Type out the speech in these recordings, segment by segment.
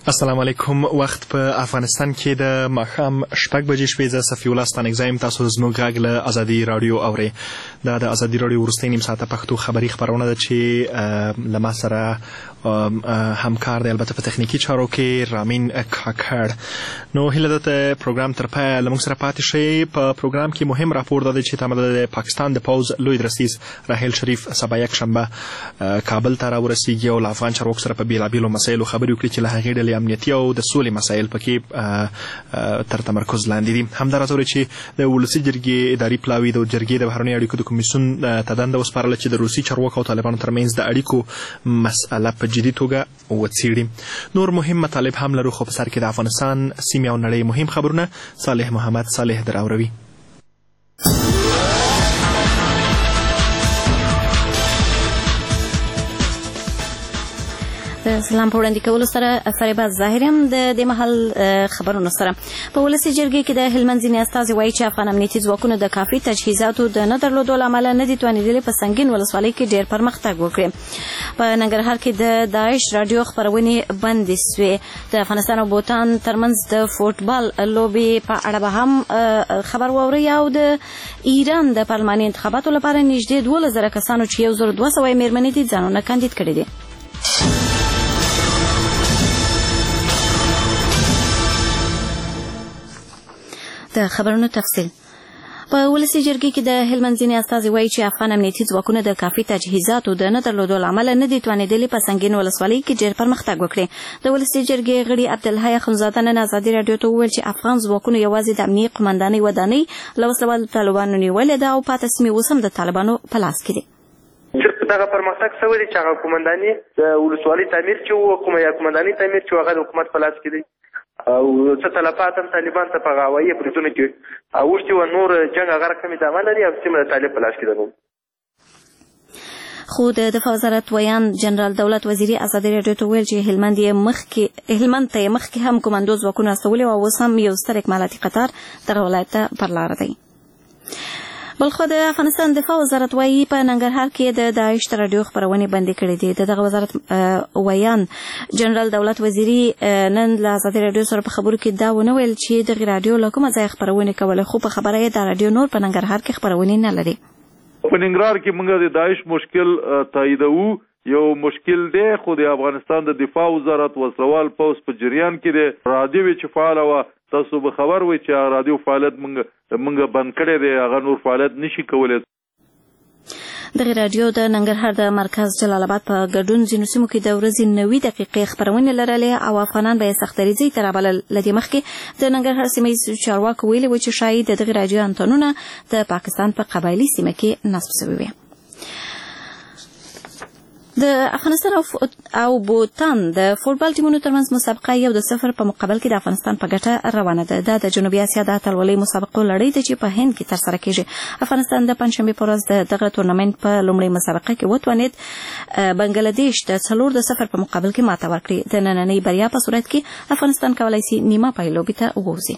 السلام علیکم. وخت په افغانستان کې د ماښام 6 بجې شوې. زه صفي الله ستانکزی یم. تاسو زموږ غږ له ازادي راډیو اورئ. دا د ازادي راډیو وروستۍ نیم ساعته پښتو خبري خپرونه ده چې له ما سره همکار دی، البته په تخنیکي چارو کې رامین کاکړ. نو هیله ده ته پروګرام تر پایه له موږ سره پاتې شئ. په پروګرام کې مهم راپور دا دی چې تمه د پاکستان د پوځ لوی درستیز راحیل شریف سبا یکشنبه کابل ته راورسیږي او له افغان چارواکو سره په بېلابېلو مسایلو خبرې وکړي چې له هغې ډلې امنیتي او د سولې مسایل پکې تر تمرکز لاندې دي. همداراز اورئ چې د ولسي جرګې اداري پلاوي د جرګې د بهرنیو اړیکو د کمیسیون ته دنده وسپارله چې د روسي چارواکو او طالبانو ترمنځ د اړیکو مسأله په جدي توګه وڅېړي. نور مهم مطالب هم لرو، خو په سر کې د افغانستان، سیمې او نړۍ مهم خبرونه صالح محمد صالح دراوروي. سلام په وړاندې کولو سره فریبا ظاهر یم. د دې مهال خبرونو سره په ولسي جرګې کې د هلمند ځینې استازي وایي چې افغان امنیتي ځواکونو د کافي تجهیزاتو د نه درلودو له امله نه دي توانېدلي په سنګین ولسوالۍ کې ډېر پرمختګ وکړي. په ننګرهار کې د داعش راډیو خپرونې بندې سوې. د افغانستان او بوتان ترمنځ د فوټبال لوبې په اړه به هم خبر واورئ او د ایران د پارلماني انتخاباتو لپاره نږدې 12,000 کسانو چې 1200 مېرمنې دي ځانونه کاندید کړي دي. د خبرونو تفصیل. په ولسي جرګې کې د هلمند ځینې استازي وایي چې افغان امنیتي ځواکونه د کافي تجهیزاتو د نه درلودو له امله نه دي توانېدلي په سنګین ولسوالۍ کې ډېر پرمختګ وکړي. د ولسي جرګې غړي عبدالحی اخندزاده نن ازادي راډیو ته وویل چې افغان ځواکونو یوازې د امنیې قمندانۍ ودانۍ له وسلوالو طالبانو نیولې ده او پاته سیمې اوس هم د طالبانو په لاس کې دي. صرف دغه پرمختګ شوی دی چې هغه قمنداني د ولسوالۍ تعمیر چې و قمنداني تعمیر چې هغه د حکومت په لاس کې دی او څه تلفات هم طالبان ته په هوایي بریدونو کې اوښتي وو. نور جنګ هغه رقم ادامه لري او سیمه د طالب په لاس کې ده. خو د دفاع وزارت ویان جنرال دولت وزیري ازادي راډیو ته ویل چې هلمند ته مخکې هم کمانډو ځواکونه استولي او اوس هم یو ستر اکمالاتي قطار دغه ولایت ته پر لاره دی. بلخو د افغانستان دفاع وزارت وایي په ننګرهار کې د داعش د راډیو خپرونې بندې کړې دي. د دغه وزارت ویان جنرال دولت وزیري نن له ازادي راډیو سره په خبرو کې دا ونه ویل چې دغه راډیو له کومه ځایه خپرونې کولې، خو په خبره یې دا راډیو نور په ننګرهار کې خپرونې نه لري. په ننګرهار کې موږ د داعش مشکل تاییدوو. یو مشکل دی، خو د افغانستان د دفاع وزارت وسوال پوس په جریان کې دی. راډیو چې فعال و تاسو به خبر وي چې راډیو فعالیت موږ بند کړی دی، هغه نور فعالیت نشي کولی. دغه راډیو د ننګرهار د مرکز جلال آباد په ګډون ځینو سیمو کې د ورځې 90 دقیقې خپرونې لرلې او افغانان به یې سختدریځۍ ته رابلل. له دې مخکې د ننګرهار سیمه ییز چارواکو ویلي وو چې ښایي د دغه راډیو انتنونه د پاکستان په قبایلي سیمه کې نصب شوي وي. د افغانستان او بوتان د فوټبال ټیمونو ترمنځ مسابقه 1-0 په مقابل کې د افغانستان په ګټه روانه ده. دا د جنوبي اسیا د اتلولۍ مسابقو لړۍ ده چې په هند کې ترسره کیږي. افغانستان د پنځشنبې په ورځ دغه تورنمنت په لومړۍ مسابقه کې وتوانید بنگلاديش د 4-0 په مقابل کې ماته ورکړي. د نننۍ بریا په صورت کې افغانستان کولای شي نیمه پای لوبې ته ووځي.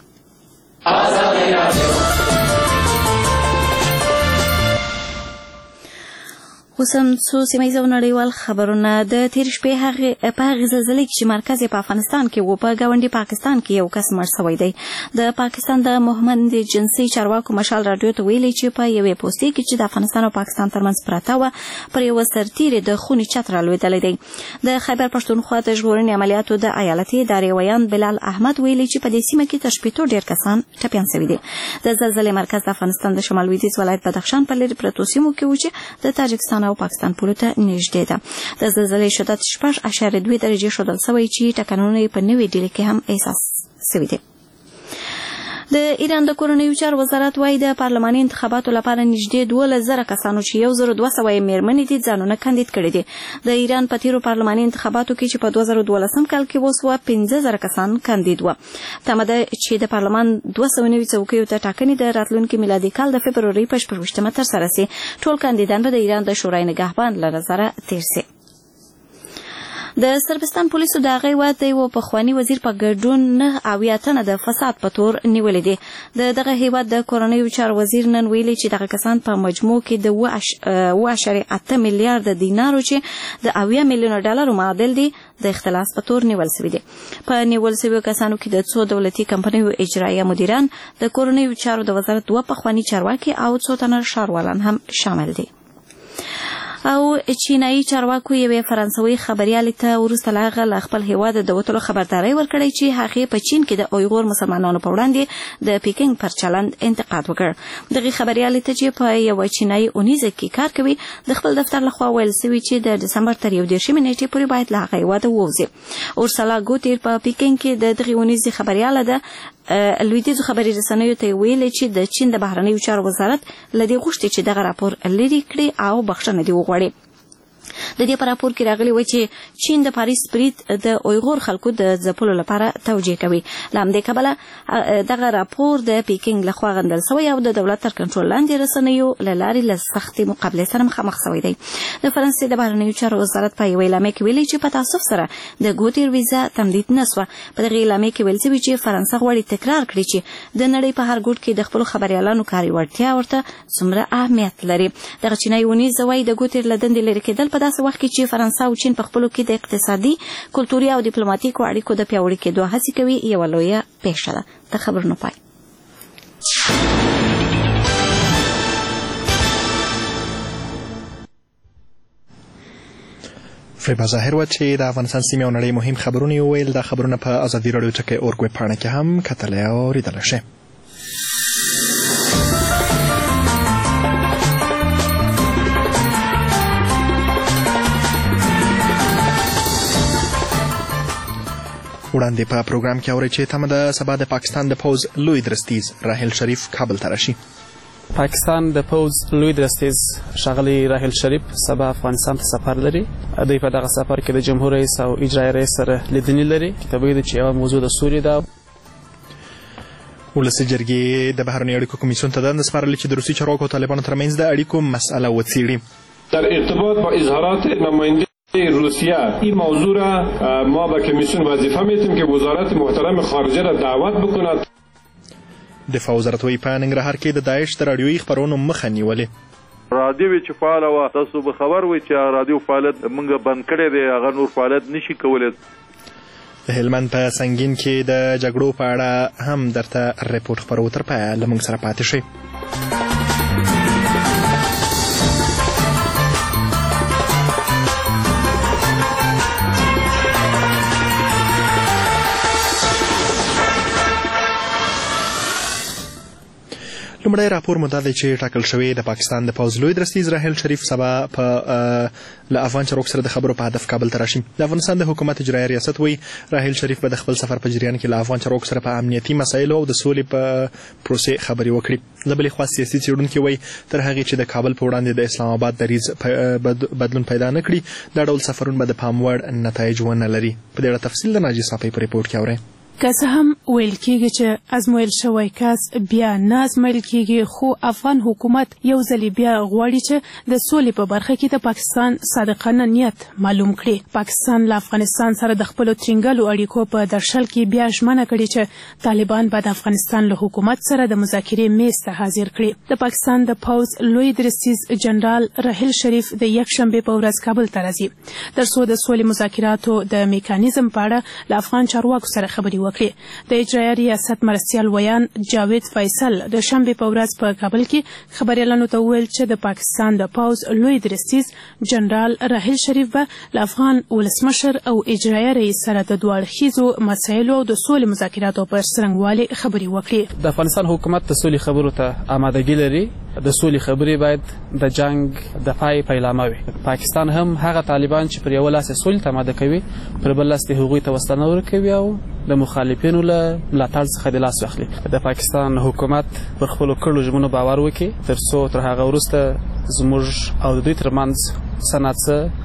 اوس هم څو سیمهیز او نړیوال خبرونه. د تېرې شپې په هغې زلزلې کې چې مرکز یې په افغانستان کې و، په ګاونډي پاکستان کې یو کس مړ شوی دی. د پاکستان د محمد جنسي چارواکو مشال راډیو ته ویلي چې په یوې پوستې کې چې د افغانستان او پاکستان ترمنځ پرته وه پر یوه سرتیرې د خونې چت رالوېدلی دی. د خیبر پښتونخوا د ژغورنې عملیاتو د ایالتي ادارې ویان بلال احمد ویلي چې په دې سیمه کې تر 60 ډېر کسان ټپیان شوي دي. د زلزلې مرکز د افغانستان د شمال لویدیځ ولایت بدخشان په لرې پرتو سیمو کې و چې د تاجکستان او پاکستان پولو ته نږدې ده. د زلزلې شدت 6.2 درجې ښودل شوی چې ټکنونه یې په نوې ډیلي کې هم احساس شوي دي. د ایران د کورنیو چارو وزارت وایي د پارلماني انتخاباتو لپاره نږدې 12,000 کسانو چې 1200 مېرمنې دي ځانونه کاندید کړي دي. د ایران په تیرو پارلماني انتخاباتو کې چې په 2012 کال کې وسوه 15,000 کسان کاندید وو. تمه ده چې د پارلمان 290 څوکیو ته ټاکنې د راتلونکي میلادي کال د فبرورۍ په 28مه ترسره شي. ټول کاندیدان به د ایران د شورای نگهبان له نظره تیر شي. د سربستان پولیسو د هغې هېواد د یوه پخواني وزیر په ګډون 9 تنه د فساد په تور نیولي دي. د دغه هېواد د کورنیو چارو وزیر نن ویلي چې دغه کسان په مجموع کې د 2.8 میلیارډ دینارو چې د 80 میلیونو ډالرو معادل دي د اختلاس په تور نیول شوي دي. په نیول شویو کسانو کې د څو دولتي کمپنیو اجرایه مدیران، د کورنیو چارو د وزارت 2 پخواني چارواکي او څو تنه ښاروالان هم شامل دي. او چینایي چارواکو یوې فرانسوي خبریالې ته وروسته له هغه له خپل هېواد د وتلو خبرداری ورکړی چې هغې په چین کې د اویغور مسلمانانو په وړاندې د پیکنګ پر چلند انتقاد وکړ. دغې خبریالې ته چې په یوه چینایي اونیزه کې کار کوي د خپل دفتر لخوا ویل شوي چې د ډسمبر تر 21 نیټې پورې باید له هغه هېواده ووځي. اورسلا ګوتیر په پیکنګ کې د دغې اونیزې خبریاله ده لویدیځو خبري رسنیو ته ویلي چې د چین د بهرنیو چارو وزارت له دې غوښتي چې دغه راپور لرې کړي او بخښنه دې وغواړي. د دې په راپور کې راغلي و چې چین د پاریس برید د اویغور خلکو د ځپلو لپاره توجیه کوي. له همدې کبله دغه راپور د پیکنګ لخوا غندل شوی او د دولت تر کنټرول لاندې رسنیو له لارې له سختې مقابلې سره مخامخ شوی دی. د فرانسې د بهرنیو چارو وزارت په یوه اعلامیه کې ویلي چې په تاسف سره د ګوتیر ویزا تمدید نه شوه. په دغه اعلامیه کې ویل شوي چې فرانسه غواړي تکرار کړي چې د نړۍ په هر ګوټ کې د خپلو خبریالانو کاري وړتیا ورته څومره اهمیت لري. دغه چینایي اونیزه وایي د ګوتیر له دندې لرې کېدل په داسې وخت کې چې فرانسه او چین په خپلو کې د اقتصادي، کلتوري او ډیپلوماتیکو اړیکو د پیاوړي کېدو هڅې کوي یوه لویه پیښه ده. د خبرونو پای. فریبا ظاهر و چې د افغانستان سیمې او نړۍ مهم خبرونه یې وویل. دا خبرونه په ازادي راډیو ټکی اورګ ویب پاڼه کې هم کتلی او اورېدلی شئ. وړاندې په پروګرام کې اورئ چې تمه ده سبا د پاکستان د پوځ لوی درستیز راحیل شریف کابل ته راشي. پاکستان د پوځ لوی درستیز ښاغلی راحیل شریف سبا افغانستان ته سفر لري. دوی په دغه سفر کې د جمهور رئیس او اجرایي رئیس سره لیدنې لري. طبیعي ده چې یوه موضوع د سولې ده. ولسي جرګې د بهرنیو اړیکو کمیسیون ته دنده سپارلې چې د روسي چارواکو او طالبانو ترمنځ د اړیکو مسئله وڅېړي. در ارتباط با اظهارات نماینده روسیه این موضوع را ما به کمیسیون وظیفه میدیم که وزارت محترم خارجه را دعوت بکند. دفاع وزارت وایي په ننګرهار کې د داعش د راډیویي خپرونو مخه نیولې. رادیو چې فعاله وه تاسو به خبر وئ چې رادیو فعالیت موږ بند کړی دی، هغه نور فعالیت نشي کولی. د هلمند په سنګین کې د جګړو په اړه هم درته ریپورټ خپرو. تر پایه له موږ سره پاتې شئ. لومړی راپور مو دا دی چې ټاکل شوی د پاکستان د پوځ لوی درستیز راحیل شریف سبا له افغان چارواکو سره د خبرو په هدف کابل ته راشي. د افغانستان د حکومت اجرایي ریاست وایي راحیل شریف به د خپل سفر په جریان کې له افغان چارواکو سره په امنیتي مسایلو او د سولې په پروسې خبرې وکړي. له بلې خوا سیاسي څېړونکي وایي تر هغې چې د کابل په وړاندې د اسلام آباد دریځ بدلون پیدا نه کړي دا ډول سفرونه به د پام وړ نتایج ونه لري. په دې اړه تفصیل د ناجي صافی په ریپورټ کې اورئ. که څه هم ویل کېږي چې ازمویل شوی کس بیا نه ازمویل کېږي، خو افغان حکومت یو ځلې بیا غواړي چې د سولې په برخه کې د پاکستان صادقانه نیت معلوم کړي. پاکستان له افغانستان سره د خپلو ترینګلو اړیکو په درشل کې بیا ژمنه کړې چې طالبان به د افغانستان له حکومت سره د مذاکرې میز ته حاضر کړي. د پاکستان د پوځ لوی درستیز جنرال راحیل شریف د یکشنبې په ورځ کابل ته راځي تر څو د سولې مذاکراتو د میکانیزم په اړه له افغان چارواکو سره خبرې وکړي. د اجرایي ریاست مرستیال ویان جاوید فیصل د شنبې په ورځ په کابل کې خبریالانو ته وویل چې د پاکستان د پوځ لوی درستیز جنرال راحیل شریف به له افغان ولسمشر او اجرایي رئیس سره د دوه اړخیزو مسایلو او د سولې مذاکراتو په څرنګوالي خبرې وکړي. د افغانستان حکومت د سولې خبرو ته آمادګي لري. د سولې خبرې باید د جنگ د پای پیلامه وي. پاکستان هم هغه طالبان چې پر یو لاس سولې ته آماده کوي پر بل لاس هغوی ته وسلې ورکوي او د مخالفینو له ملاتړ څخه د لاس واخلي. د پاکستان حکومت پر خپلو کړو ژمنو باور وکړي تر څو تر هغه وروسته زموږ او د دوی ترمنځ څه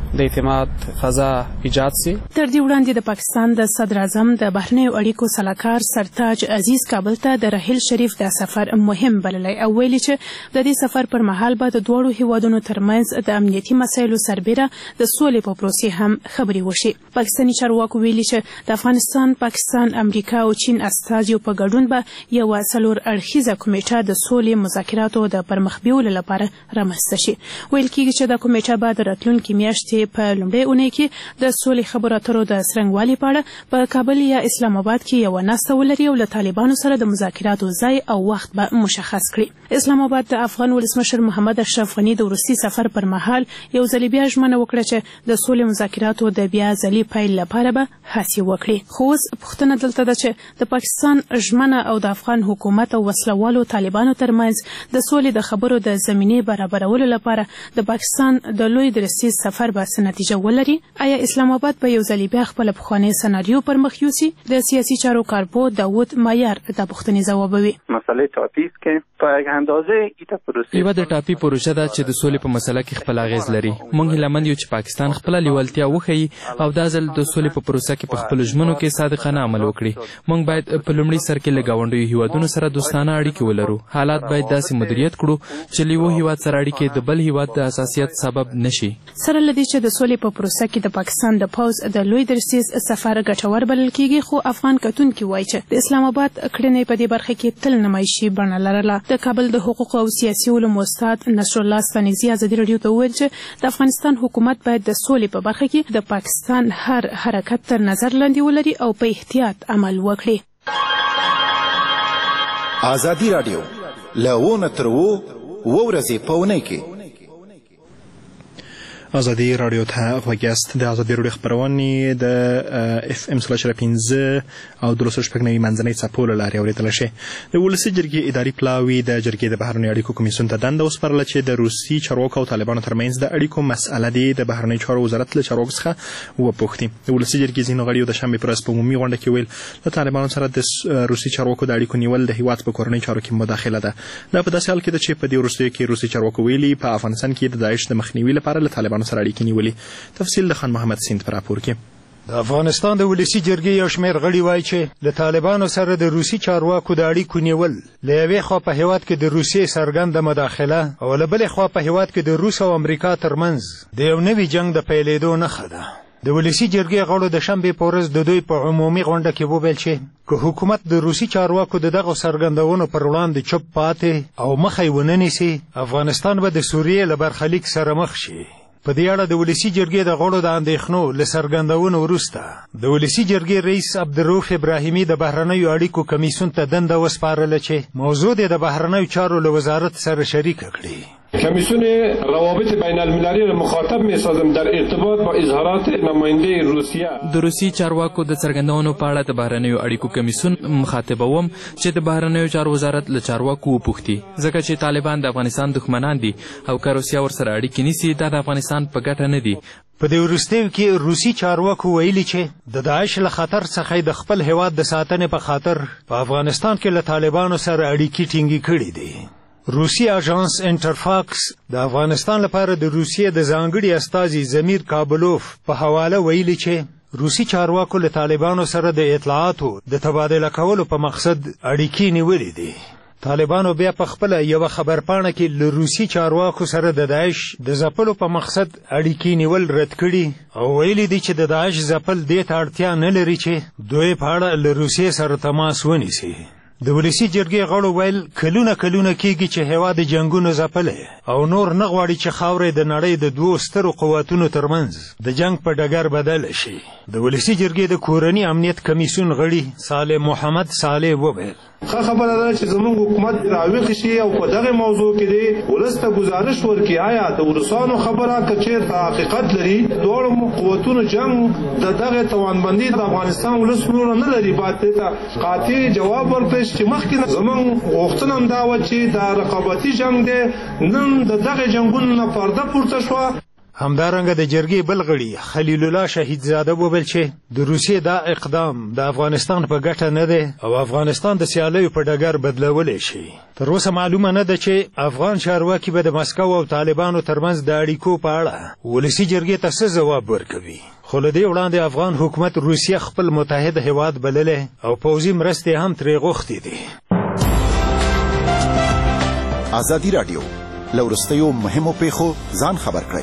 د اعتماد فضا ایجاد سي. تر دې وړاندې د پاکستان د صدر اعظم د بهرنیو اړیکو سلاکار سرتاج عزیز کابل ته د رحیل شریف د سفر مهم بللی او ویلي چې د دې سفر پر مهال به د دواړو هیوادونو ترمنځ د امنیتي مسایلو سربیره د سولې په پروسې هم خبرې وشي. پاکستاني چارواکو ویلي چې د افغانستان، پاکستان، امریکا او چین استازیو په ګډون به یوه 4 اړخیزه کمیټه د سولې مذاکراتو د پرمخ بیولو لپاره رامنځته شي. ویل کېږي چې دا کمیټه به د راتلونکي میاشتې په لومړۍ اونۍ کې د سولې خبرو اترو د څرنګوالي په اړه په کابل یا اسلام آباد کې یوه ناسته ولري او له طالبانو سره د مذاکراتو ځای او وخت به مشخص کړي. اسلام آباد د افغان ولسمشر محمد اشرف غني د وروستي سفر پر مهال یو ځل بیا ژمنه وکړه چې د سولې مذاکراتو د بیا ځلي پیل لپاره به هڅې وکړي. خو اوس پوښتنه دلته ده چې د پاکستان ژمنه او د افغان حکومت او وسلوالو طالبانو ترمنځ د سولې د خبرو د زمینې برابرولو لپاره د پاکستان د لوی درستیز سفر به څه نتیجه ولري؟ آیا اسلام آباد به یو ځل بیا خپل پخوانی سناریو پر مخ یوسي؟ د سیاسي چارو کارپو داود مایار دا پوښتنې ځوابوي. مسئله ټاپي کې په اندازه ایته پروسه یوه د ټاپي پروژه ده چې د سولې په مسله کې خپل اغیز لري. موږ هیلهمند یو چې پاکستان خپله لیوالتیا وښیي او دا ځل د سولې په پروسه کې په خپلو ژمنو کې صادقانه عمل وکړي. موږ باید په لومړي سر کې له ګاونډیو هیوادونو سره دوستانه اړیکې ولرو. حالات باید داسې مدیریت کړو چې له یو هیواد سره اړیکې د بل هیواد د حساسیت سبب نشي. سره له دې چې د سولې په پروسه کې د پاکستان د پوځ د لوی درستیز سفر ګټور بلل کېږي، خو افغان کتونکي وایي چې د اسلام آباد کړنې په دې برخه کې تل نمایشي بڼه لرله. د کابل د حقوق او سیاسي علومو استاد نصرالله ستانکزي ازادي راډیو ته وویل چې د افغانستان حکومت باید د سولې په برخه کې د پاکستان هر حرکت تر نظر لاندې ولري او په احتیاط عمل وکړي. ازادي راډیو له ونه تر ورځې په اونۍ کې ازادي راډیو ته غوږ یاست. د ازادي راډیو خپرونې د اف ام 3.5 او 2.9 منځنۍ څپو له لارې اورېدلی شي. د ولسي جرګې اداري پلاوي د جرګې د بهرنیو اړیکو کمیسیون ته دنده وسپارله چې د روسي چارواکو او طالبانو ترمنځ د اړیکو مسأله دې د بهرنیو چارو وزارت له چارواکو څخه وپوښتي. د ولسي جرګې ځینو غړیو د شنبې پر ورځ په عمومي غونډه کې ویل له طالبانو سره د روسي چارواکو د اړیکو نیول د هیواد په کورنیو چارو کې مداخله ده. دا په داسې حال کې ده چې په دې وروستیو کې روسي چارواکو ویلي په افغانستان کې د داعش د مخنیوي لپاره له طالبانو سره اړیکې نیولي. تفصیل د خان محمد سیند پر راپور کې. د افغانستان د ولسي جرګې یو شمېر غړي وایي چې له طالبانو سره د روسي چارواکو د اړیکو نیول له یوې خوا په هیواد کې د روسیې څرګنده مداخله او له بلې خوا په هیواد کې د روس او امریکا ترمنځ د یو نوي جنګ د پیلېدو نښه ده. د ولسي جرګې غړو د شنبې په ورځ د دوی په عمومي غونډه کې وویل چې که حکومت د روسي چارواکو د دغو څرګندونو پر وړاندې چوپ پاتې او مخه یې ونه نیسي، افغانستان به د سوریې له برخلیک سره مخ شي. په دې اړه د ولسي جرګې د غړو د اندېښنو له څرګندونو وروسته د ولسي جرګې رئیس عبدالرؤف ابراهیمي د بهرنیو اړیکو کمیسیون ته دنده وسپارله چې موضوع د بهرنیو چارو له وزارت سره شریکه کړي. کمیسیون روابط بین المللی را مخاطب می سازم در ارتباط با اظهارات نماینده روسیه. د روسي چارواکو د څرګندونو په اړه د بهرنیو اړیکو کمیسیون مخاطبوم چې د بهرنیو چارو وزارت له چارواکو وپوښتي، ځکه چې طالبان د افغانستان دښمنان دي او که روسیه ورسره اړیکې نیسي دا د افغانستان په ګټه نه دي. په دې وروستیو کې روسي چارواکو ویلي چې د داعش له خطر څخه د خپل هیواد د ساتنې په خاطر په افغانستان کې له طالبانو سره اړیکې ټینګې کړي دي. روسي اژانس انټرفاکس د افغانستان لپاره د روسیې د ځانګړي استازي زمیر کابلوف په حواله ویلي چې روسي چارواکو له طالبانو سره د اطلاعاتو د تبادله کولو په مقصد اړیکې نیولې دي. طالبانو بیا په خپله یوه خبرپاڼه کې له روسي چارواکو سره د داعش د ځپلو په مقصد اړیکې نیول رد کړي او ویلي دي چې د داعش ځپل دې ته اړتیا نه لري چې دوی په اړه له روسیې سره تماس ونیسي. د ولسي جرګې غړو ویل کلونه کېږي چې هیواد جنګونو ځپلی او نور نه غواړي چې خاورې د نړۍ د دوو سترو قوتونو ترمنځ د جنګ په ډګر بدله شي. د ولسي جرګې د کورني امنیت کمیسیون غړي صالح محمد صالح وویل ښه خبره ده چې زموږ حکومت راویښ شي او په دغه موضوع کې دی ولس ته ګزارش ورکړي آیا د روسانو خبره که چېرته حقیقت لري دواړو قوتونو جنګ د دغه توانبندي د افغانستان ولس نور نه لري، باید ته قاطع جواب ورکړي چې مخکې زموږ غوښتنه هم دا وه چې دا رقابتي جنګ دی، نن د دغه جنګونو نه پرده پورته شوه. همدارنګه د جرګې بل غړي خلیل الله شهیدزاده وویل چې د روسیې دا اقدام د افغانستان په ګټه نه دی او افغانستان د سیالیو په ډګر بدلولی شي. تر اوسه معلومه نه ده چې افغان چارواکي به د مسکو او طالبانو ترمنځ د اړیکو په اړه ولسي جرګې ته څه ځواب ورکوي. خو له دې وړاندې افغان حکومت روسیه خپل متحد هیواد بللی او پوځي مرستې هم ترې غوښتې دي. ازادي راډیو له وروستیو مهمو پیښو ځان خبر کړئ.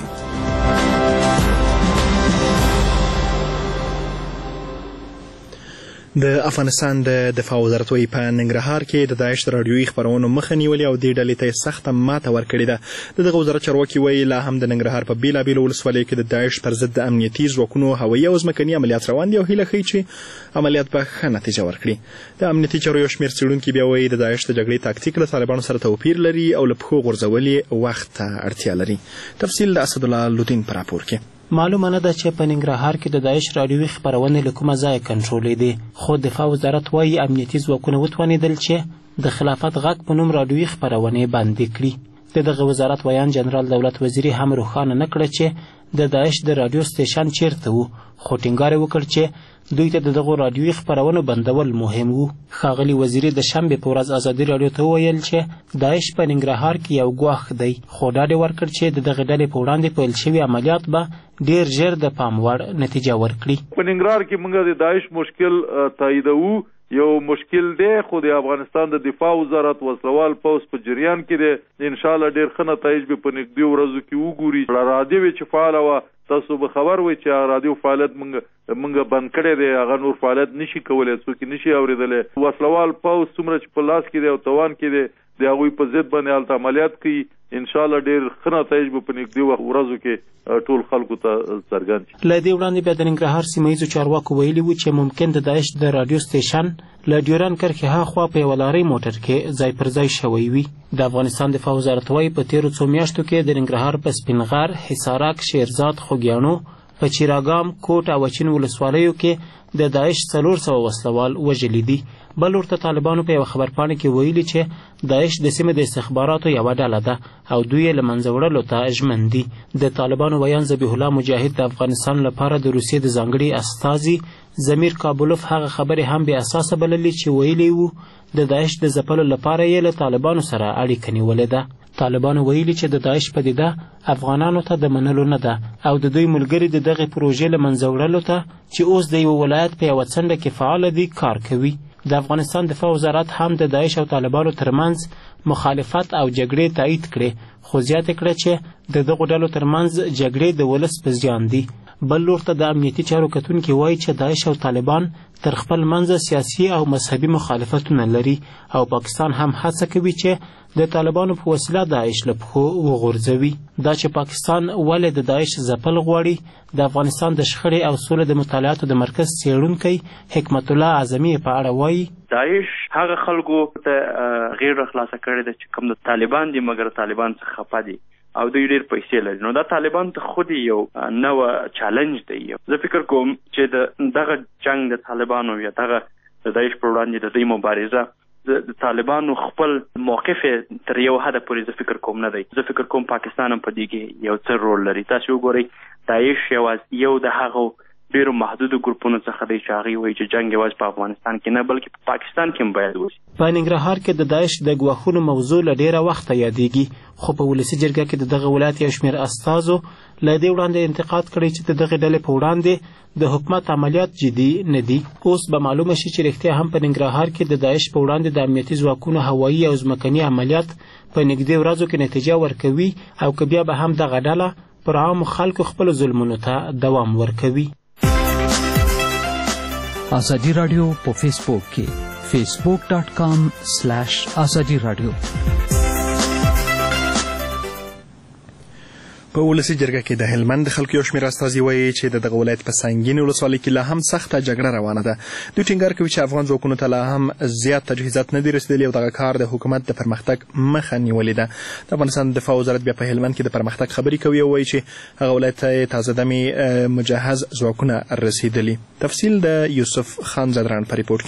د افغانستان د دفاع وزارت وايي په ننګرهار کې د داعش د راډیوي خپرونو مخه نیولې او دې ډلې ته یې سخته ماته ورکړې ده. د دغه وزارت چارواکي وايي لا هم د ننګرهار په بېلابېلو ولسوالیو کې د داعش پر ضد د امنیتي ځواکونو هوایي او ځمکني عملیات روان دي او هیله ښیي چې عملیات به ښه نتیجه ورکړي. د امنیتي چارو یو شمېر څېړونکي بیا وايي د داعش د جګړې تاکتیک له طالبانو سره توپیر لري او له پښو غورځول یې وخت ته اړتیا لري. تفصیل د اسدالله لودین په راپور کې. معلومه نه ده چې په ننګرهار کې د داعش راډیوي خپرونې له کومه ځایه کنټرولې دي، خو دفاع وزارت وايي امنیتي ځواکونه وتوانېدل چې د خلافت غږ په نوم راډیوي خپرونې بندې کړي. د دغه وزارت ویان جنرال دولت وزیري هم روښانه نه کړه چې د داعش د راډیو سټیشن چیرته و، خو ټینګار یې وکړ چې دوی ته د دغو راډیوي خپرونو بندول مهم و. ښاغلي وزیري د شنبې په ورځ ازادي راډیو ته وویل چې داعش په ننګرهار کې یو ګواښ دی، خو ډاډ یې ورکړ چې د دغې ډلې په وړاندې پیل شوي عملیات به ډېر ژر د پام وړ نتیجه ورکړي. په ننګرهار کې موږ د داعش مشکل تاییدوو. یو مشکل دی خو د افغانستان د دفاع وزارت وسلوال پوځ په جریان کې دی. انشاءالله ډېر ښه نتایج به په نږدې ورځو کې وګوري. راډیو چې فعاله وه تاسو به خبر وئ چې راډیو فعالیت موږ بند کړی دی، هغه نور فعالیت نشي کولی، څوک یې نشي اورېدلی. وسلوال پوځ څومره چې په لاس کې دی او توان کې دی د هغوی په ضد باندې هلته عملیات کوي. انشاءالله ډېر ښه نتایج به په نږدې ورځو کې ټول خلکو ته څرګند شي. له دې وړاندې بیا د ننګرهار سیمه ییزو چارواکو ویلي وو چې ممکن د داعش د راډیو سټیشن له ډیورن کرښې هاخوا په یوه لارۍ موټر کې ځای پر ځای شوی وي. د افغانستان دفاع وزارت وايي په تېرو څو میاشتو کې د ننګرهار په سپینغر، حصارک، شیرزاد، خوږیاڼو، په چیراګام، کوټ او اچین ولسوالیو کې د داعش 400 وسلوال وژلي دي. بل ورته طالبانو په یوه خبرپاڼه کې ویلي چې داعش د سیمې د استخباراتو یوه ډله ده او دوی یې له منځه وړلو ته ژمن دي. د طالبانو ویان ذبیح الله مجاهد د افغانستان لپاره د روسیې د ځانګړي استازي ضمیر کابولوف هغه خبرې هم بې اساسه بللې چې ویلي وو د داعش د ځپلو لپاره یې له طالبانو سره اړیکه نیولې ده. طالبانو ویلي چې د داعش پدیده افغانانو ته د منلو نه ده او د دوی ملګري د دغې پروژې له منځه وړلو ته چې اوس د یوه ولایت په یوه څنډه کې فعاله دي کار کوي. د افغانستان دفاع وزارت هم د داعش او طالبانو ترمنځ مخالفت او جګړې تایید کړې، خو زیاته کړه چې د دغو ډلو ترمنځ جګړې د ولس په زیان دي. بل لور ته د امنیتي چارو کتونکي وایي چې داعش او طالبان تر خپل منځه سیاسي او مذهبي مخالفتونه لري او پاکستان هم هڅه کوي چې د طالبانو په وسیله داعش له پښو وغورځوي. دا چې پاکستان ولې د داعش ځپل غواړي د افغانستان د شخړې او سولې د مطالعاتو د مرکز څېړونکی حکمت الله اعظمي په اړه وایي داعش هغه خلکو ته غیر خلاصه کړی ده چې کوم د طالبان دي مګر طالبان څخه خفه دي او دوی ډېر پیسې لري. نو دا طالبان ته خود یو نوه چالنج دی. زه فکر کوم چې دغه جنگ د طالبانو یا دغه د داعش پر وړاندې د دوی مبارزه د طالبانو خپل موقف تر یو حده پورې زه فکر کوم نه دی. زه فکر کوم پاکستان هم په دې کې یو څه رول لري. تاسو وګورئ داعش یو د هغو ډېرو محدودو ګروپونو څخه دی چې هغوی وایي چې جنګ یوازې په افغانستان کې نه بلکې په پاکستان کې هم باید وشي. په ننګرهار کې د داعش د ګواښونو موضوع له ډېره وخته یادېږي، خو په ولسي جرګه کې د دغه ولایت یو شمېر استازو له دې وړاندې انتقاد کړی چې د دغې ډلې په وړاندې د حکومت عملیات جدي نه دي. اوس به معلومه شي چې رښتیا هم په ننګرهار کې د داعش په وړاندې د امنیتي ځواکونو هوایي او ځمکني عملیات په نږدې ورځو کې نتیجه ورکوي او که بیا به هم دغه ډله پر عامو خلکو خپلو ظلمونو ته دوام ورکوي. ازادي راډیو په فیسبوک کې facebook.com/ازادي راډیو. په ولسي جرګه کې د هلمند خلکو یو شمېر استازي وایي چې د دغه ولایت په سنګین ولسوالۍ کې لا هم سخته جګړه روانه ده. دوی ټینګار کوي چې افغان ځواکونو ته لا هم زیات تجهیزات نه دي رسېدلي او دغه کار د حکومت د پرمختګ مخه نیولې ده. د افغانستان دفاع وزارت بیا په هلمند کې د پرمختګ خبرې کوي او وایي چې هغه ولایت ته تازه دمې مجهز ځواکونه رسېدلي. تفصیل د یوسف خان زدران په ریپورټ کې.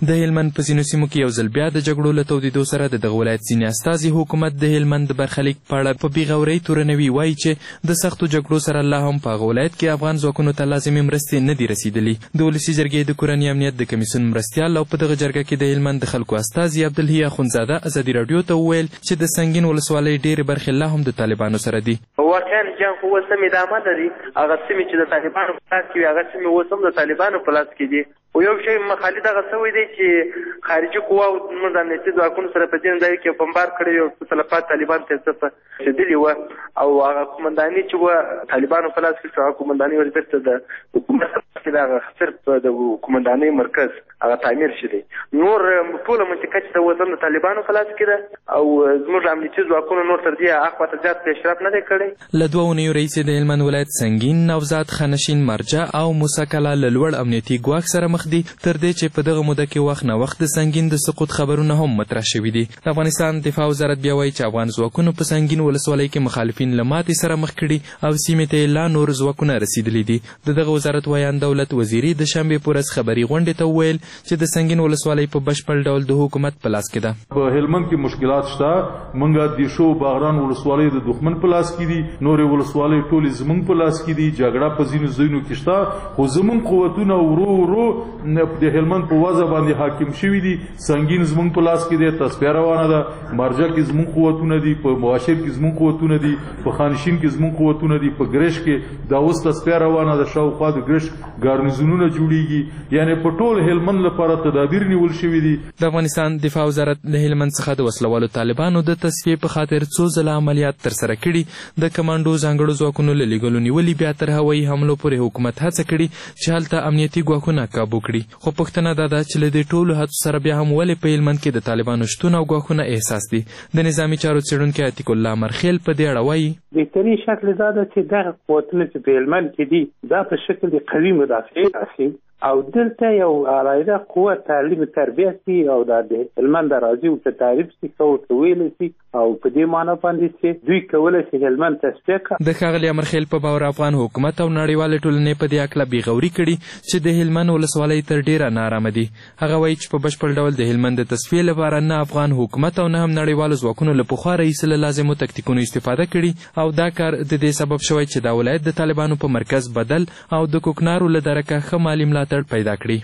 د هلمند په ځینو سیمو کې یو ځل بیا د جګړو له تودېدو سره د دغه ولایت ځینې استازي حکومت د هلمند د برخلیک په اړه په بېغورۍ تورنوي وایي چې د سختو جګړو سره لا هم په هغه ولایت کې افغان ځواکونو ته لازمې مرستې نه دي رسیدلي. د ولسي جرګې د کورني امنیت د کمیسیون مرستیال او په دغه جرګه کې د هلمند د خلکو استازي عبدالحی اخندزاده ازادي راډیو ته وویل چې د سنګین ولسوالۍ ډېرې برخې لا هم د طالبانو سره دي. واقعا جنګ خو اوس هم ادامه لري. هغه سیمې چې د طالبانو په لاس کې وي هغه سیمې اوس هم د طالبانو په لاس کې دي. خو یو شی مخالي دغه سوی دی چې خارجي قواو زموږ د امنیتي ځواکونو سره په ځینو ځایو کې بمبار کړی او په تلفات طالبان ته څه رسېدلي وه او هغه قومنداني چې وه طالبانو په لاس کې هغه قومنداني ور بېرته د حکومت کې د هغه صرف د قومندانۍ مرکز هغه تعمیر شوی. نور ټوله منطقه چې د اوس هم د طالبانو په لاس کې ده او زموږ امنیتي ځواکونو نور تر دې اخواته زیات پیشرفت نه دی کړی. له 2 اونیو راهیسې د هلمند ولایت سنګین، نوزاد، خانشین، مرجع او موسی کلا له لوړ امنیتي ګواښ سره مخ دي، تر دې چې په دغه موده کې وخت نه وخت د سنګین د سقوط خبرونه هم مطرح شوي دي. د افغانستان دفاع وزارت بیا وایي چې افغان ځواکونو په سنګین ولسوالۍ کې مخالفین له ماتې سره مخ کړي او سیمې ته لا نور ځواکونه رسیدلي دي. د دغه وزارت ویان دولت وزیري د شنبې په ورځ خبري غونډې ته وویل چې د سنګین ولسوالۍ په بشپړ ډول د حکومت په لاس کې ده. په هلمند کې مشکلات شته. موږ د شو باغران ولسوالۍ د دښمن په لاس کې دي، نورې ولسوالۍ ټولې زموږ په لاس کې دي. جګړه په ځینو ځایونو کې شته خو زموږ قوتونه ورو ورو د هلمند په وضع باندې حاکم شوي دي. سنګین زموږ په لاس کې دی، تصفیه روانه ده. مرجع کې زموږ قوتونه دي، په معاشر کې زموږ قوتونه دي، په خانشین کې زموږ قوتونه دي، په ګرش کې دا اوس تصفیه روانه ده. شاوخوا د ګرش ګارنیزونونه جوړیږي. یعنی په ټول هلمند لپاره تدابیر نیول شوي دي. د افغانستان دفاع وزارت د هلمند څخه د وسلوالو طالبانو د تصفیې په خاطر څو ځله عملیات ترسره کړي. د کمانډو ځانګړو ځواکونو له لیږلو نیولې بیا تر هوایي حملو پورې حکومت هڅه کړې چې هلته امنیتي ګواښونه کابو کړي. خو پوښتنه دا ده چې له دې ټولو هڅو سره بیا هم ولې په هلمند کې د طالبانو شتون او ګواښونه احساس دي. د نظامي چارو څېړونکی عتیق الله مرخیل په دې اړه وایي بهترین شکل دا ده چې دغه قوتونه چې په هلمند کې دي دا په شکل د قوي مدافعین اخلي او دلته یو علاوه قوه تعلیم تربیه سي او د هلمند راځي او ته تعریف سي او ویل سي او په دې معنی باندې چې دوی کولای شي هلمند تصفیه کړي. د ښاغلي امرخیل په باور افغان حکومت او نړیوالې ټولنې په دې اکله بېغوري کړي چې د هلمند ولسوالۍ تر ډېره نارامه دي. هغه وایي چې په بشپړ ډول د هلمند د تصفیې لپاره نه افغان حکومت او نه هم نړیوالو ځواکونو له پخوا راهیسې له لازمو تکتیکونو استفاده کړي او دا کار د دې سبب شوی چې دا ولایت د طالبانو په مرکز بدل او د کوکنارو له درکه ښه مالي ملاتړ پیدا کړي.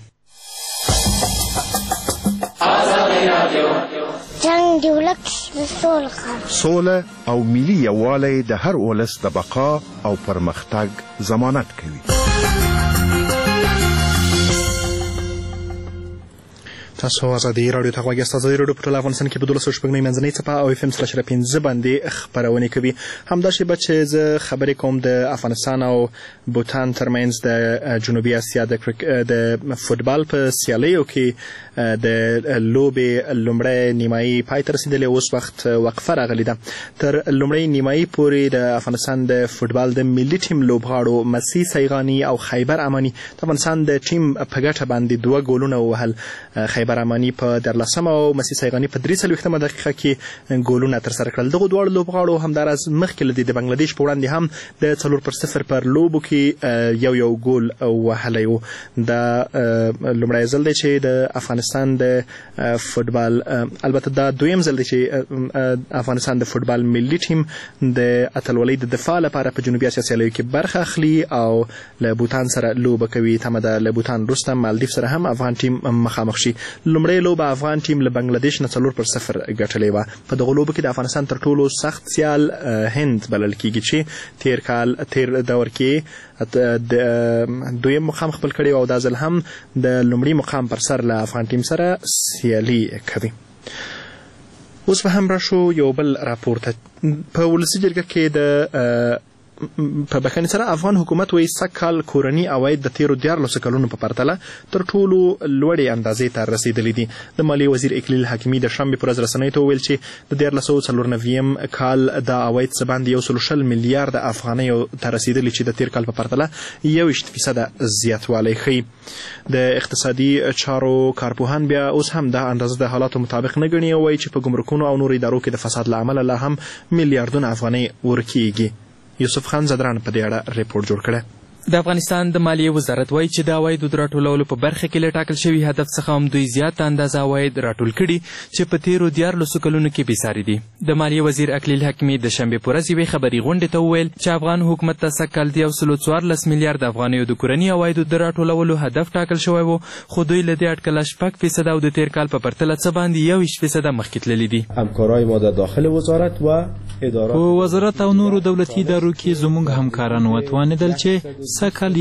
جنگ د ولس سوله او ملي یووالی د هر ولس د بقا او پرمختګ ضمانت کوي. تاسو ازادي راډیو ته غوږ یاست. ازادي راډیو په ټول افغانستان کې په 12 منځنۍ څپه او FM 3.5 باندې خپرونې کوي. همداسې به چې زه خبرې کوم د افغانستان او بوتان ترمنځ د جنوبي اسیا د فوتبال په سیالیو کې د لوبې لومړی نیمایي پای ته رسېدلې. اوس وخت وقفه راغلې ده. تر لومړۍ نیمایي پورې د افغانستان د فوتبال د ملي ټیم لوبغاړو مسیح سیغاني او خیبر اماني د افغانستان د ټیم په ګټه باندې 2 ګولونه ووهل. خیبر اماني په 14 او مسیح سیغاني په 43 دقیقه کې ګولونه ترسره کړل. دغه دواړو لوبغاړو همداراز مخکې له د بنگلادیش په وړاندې هم د 4-0 پر لوبو کې یو ګول وهلی و. دا لومړی ځل دی چې د افغانستان د فوتبال، البته دا دویم ځل دی چې افغانستان د فوتبال ملي ټیم د اتلولۍ د دفاع لپاره په جنوبي اسیا سیالیو کې برخه اخلي او له بوتان سره لوبه کوي. تمه ده له بوتان وروسته مالدیف سره هم افغان ټیم مخامخ شي. لومړی لوبه افغان ټیم له بنگلادیش نه 4-0 ګټلې وه. په دغه لوبو کې د افغانستان تر ټولو سخت سیال هند بلل کېږي چې تیر دور کې دویم مقام خپل کړی او دا ځل هم د لومړي مقام پر سر له افغان ټیم سره سیالي کوي. اوس به هم راشو یو بل راپور ته. په ولسي جرګه کې د په بخښنې سره افغان حکومت وایي سږ کال کورني عواید د تیرو 14 کلونو په پرتله تر ټولو لوړې اندازې ته رسېدلي دي. د مالیې وزیر اکلیل حکیمي د شنبې په ورځ رسنیو ته وویل چې د 1494 کال د عواید څه باندې 120 میلیارده افغانیو ته رسېدلي چې د تیر کال په پرتله 21% زیاتوالی ښیي. د اقتصادي چارو کارپوهان بیا اوس هم دا اندازه د حالاتو مطابق نه ګڼي او وایي چې په ګمرکونو او نورو ادارو کې د فساد له امله لا هم میلیاردونه افغانۍ ورکېږي. یوسف خان زدران په دې اړه ریپورت جوړ کړی. د افغانستان د مالیې وزارت وایي چې د عوایدو د راټولولو په برخه کې له ټاکل شوي هدف څخه هم دوی زیاته اندازه عواید راټول کړي چې په تېرو 14 کلونو کې بېساري دي. د مالیې وزیر اکلیل حکیمي د شنبې په ورځ یوې خبري غونډې ته وویل چې افغان حکومت ته سږکال د 114 میلیارد افغانیو د کورني عوایدو د راټولولو هدف ټاکل شوی و، خو دوی له دې اټکله 6% او د تېر کال په پرتله څه باندې 21% مخکې تللي دي. همکارای ما در داخل وزارت و ادارات په وزارت او نورو دولتي ادارو کې زموږ همکاران وتوانېدل چې سږکال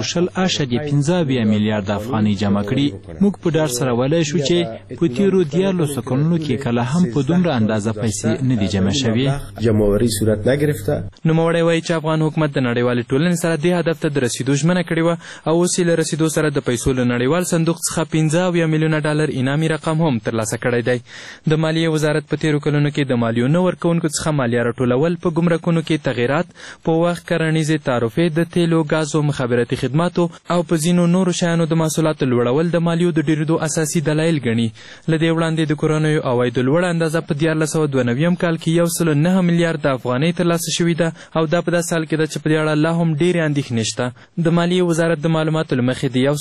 115 میلیارد افغانۍ جمع کړي. موږ په ډاډ سره ویلی شو چې په تېرو 14 کلونو کې کله هم په دومره اندازه پیسې نه دي جمع شوې. جمعآوری صورت نگرفته. نوموړی وایي چې افغان حکومت د نړیوالې ټولنې سره دې هدف ته د رسیدو ژمنه کړې وه او اوس یې له رسیدو سره د پیسو له نړیوال صندوق څخه 15 میلیونه ډالر انعامي رقم هم ترلاسه کړی دی. د مالیې وزارت په تېرو کلونو کې د مالیو نه ورکوونکو څخه مالیه راټولول، په ګمرکونو کې تغیرات، په وخت کرنیزې تعرفې، د تیلو ګازو مخابراتي خدماتو او په ځینو نورو شیانو د محصولاتو لوړول د مالیو د ډېرېدو اساسي دلایل ګڼي. له دې وړاندې د کورنیو عوایدو لوړه اندازه په 1492 کال کې 109 میلیارد افغانۍ ترلاسه شوې ده او دا په داسې حال کې ده چې په دې اړه لا هم ډېرې اندېښنې شته. د مالیې وزارت د معلوماتو له مخې د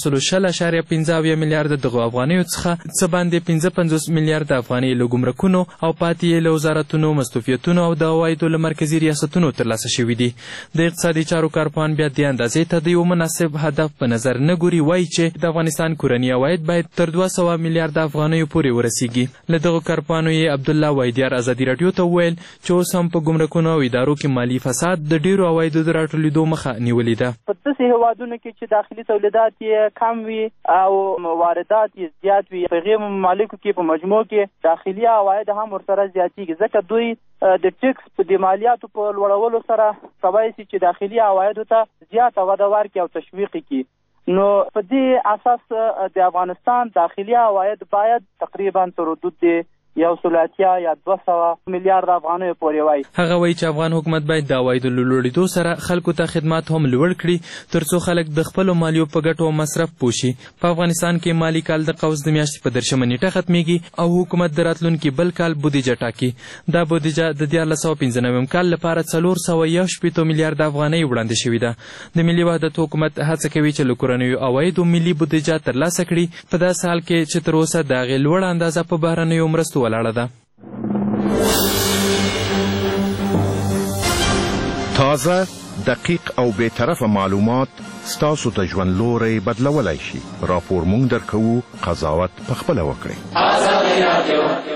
160.15 میلیارد دغو افغانیو څخه څه باندې 55 میلیارد افغانۍ له ګمرکونو او پاتې یې له وزارتونو، مستوفیتونو او د عوایدو له مرکزي ریاستونو ترلاسه شوي دي. د اقتصادي چارو کارپوهان بیا دې اندازې ته د یو مناسب هدف په نظر نه ګوري. وایي چې د افغانستان کورني عواید باید تر 200 میلیارد افغانیو پورې ورسیږي. له دغو کارپوهانو یې عبدالله وایدیار ازادي راډیو ته وویل چې اوس هم په ګمرکونو او ادارو کې مالي فساد د ډېرو عوایدو د راټولېدو مخه نیولې ده. په داسې هېوادونو کې چې داخلي تولیدات یې کم وي او واردات یې زیات وي، په هغې ممالکو کې په مجموع کې داخلي عواید هم ورسره زیاتېږي، ځکه دوی د ټیکس په مالیاتو په لوړولو سره کولی شي چې داخلي عوایدو ته زیاته وده ورکړي او تشویق کړي. نو په دې اساس د افغانستان داخلي عواید باید تقریبا تر حدود 180 یا 200 میلیارد افغانیو پورې وای. هغه وایي چې افغان حکومت باید د عوایدو له لوړېدو سره خلکو ته خدمات هم لوړ کړي تر څو خلک د خپلو مالیو په ګټو او مصرف پوه شي. په افغانستان کې مالي کال د قوس د میاشتې په 10 نیټه ختمیږي او حکومت د راتلونکي بل کال بودیجه ټاکي. دا بودیجه د 1495 کال لپاره 418 میلیارد افغانۍ وړاندې شوې ده. د ملي وحدت حکومت هڅه کوي چې له کورنیو عوایدو ملي بودیجه ترلاسه کړي، په داسې حال کې چې تر اوسه د هغې لوړه اندازه په بهرنیو مرستو ولاړه ده. تازه، دقیق او بی‌طرفه معلومات ستاسو ته ژوند لوری بدلولی شي. راپور مونږ درکوو، قضاوت پخپله وکړئ.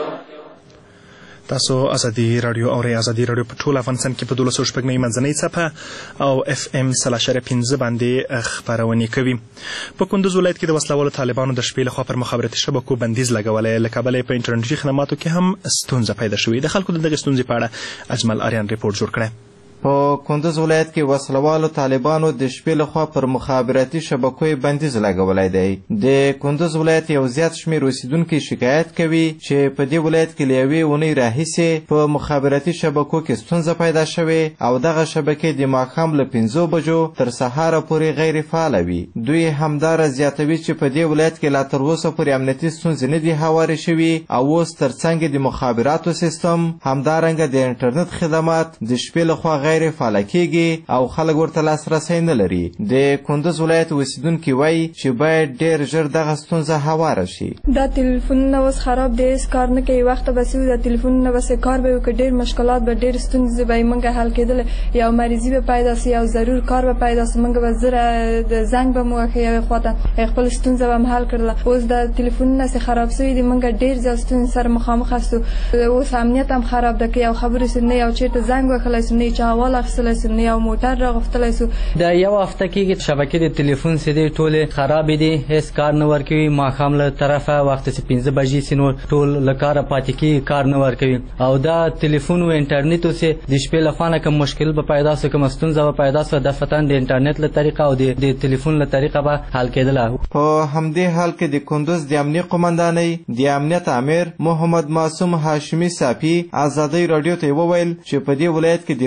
تاسو ازادي رادیو اورئ. ازادي رادیو په ټول افغانستان کې په 12 منځنۍ څپه او FM 3.5 باندې خپرونې کوي. په کندوز ولایت کې د وسلوالو طالبانو د شپې لخوا پر مخابراتي شبکو بندیز لګولی، له کبله په انټرنیټي خدماتو کې هم ستونزه پیدا شوې. د خلکو د دغې ستونزې په اړه اجمل آریان ریپورټ جوړ کړی. په کندوز ولایت کې وسلوالو طالبانو د شپې لخوا پر مخابراتي شبکو بندیز لګولی دی. د کندوز ولایت یو زیات شمېر اوسیدونکي شکایت کوي چې په دې ولایت کې له یوې اونۍ راهیسې په مخابراتي شبکو کې ستونزه پیدا شوې او دغه شبکې د ماښام له 5 بجو تر سهاره پورې غیر فعاله وي. دوی همداره زیاتوي چې په دې ولایت کې لا تر اوسه پورې امنیتي ستونزې نه دي هوارې شوي او اوس ترڅنګ د مخابراتو سیستم همدارنګه د انټرنیټ خدمات د شپې لخوا غیر فعاله کیږي او خلک ورته لاسرسی نه لري. د کندوز ولایت اوسیدونکي وایي چې باید ډېر ژر دغه ستونزه هواره شي. دا تلیفونونه اوس خراب دی، هېڅ کار نه کوي. وخته به سي دا تلیفونونه به کار به وکړي، ډېر مشکلات به ډېر ستونزې به یې موږ حل کېدلی، یو مریضي به پیدا سي، یو ضرور کار به پیدا سي، موږ به زره د زنګ به مو وښي یوې خواته خپل ستونزه به هم حل کړله. اوس دا تلیفونونه چې خراب سوي دي موږ ډېر زیات ستونزې سره مخامخ یاستو. اوس امنیت هم خراب ده، که یو خبرې سو نه یو چېرته زنګ وهلی سو، نه یې چا اخیستلی سو، نه یو موټر راغوښتلی سو. د یو هفته کېږي شبکې د تلیفون چې دی ټولې خرابې دي، هېڅ کار نه ورکوي. ماښام له طرفه وخت چې 5 بجې سي نو ټول له کاره پاتې کېږي، کار نه ورکوي. او دا تلیفون و انټرنیټ چې د شپې له خوا نه کوم مشکل به پیدا سو، کومه ستونزه به پیدا سوه، دفعتاً د انټرنیټ له طریقه او د تلیفون له طریقه به حل کېدله. په همدې حال کې د کندوز د امنیت قمندانۍ د امنیت امیر محمد معصوم هاشمي صافي ازادۍ راډیو ته وویل چې په دې ولایت کې د روښان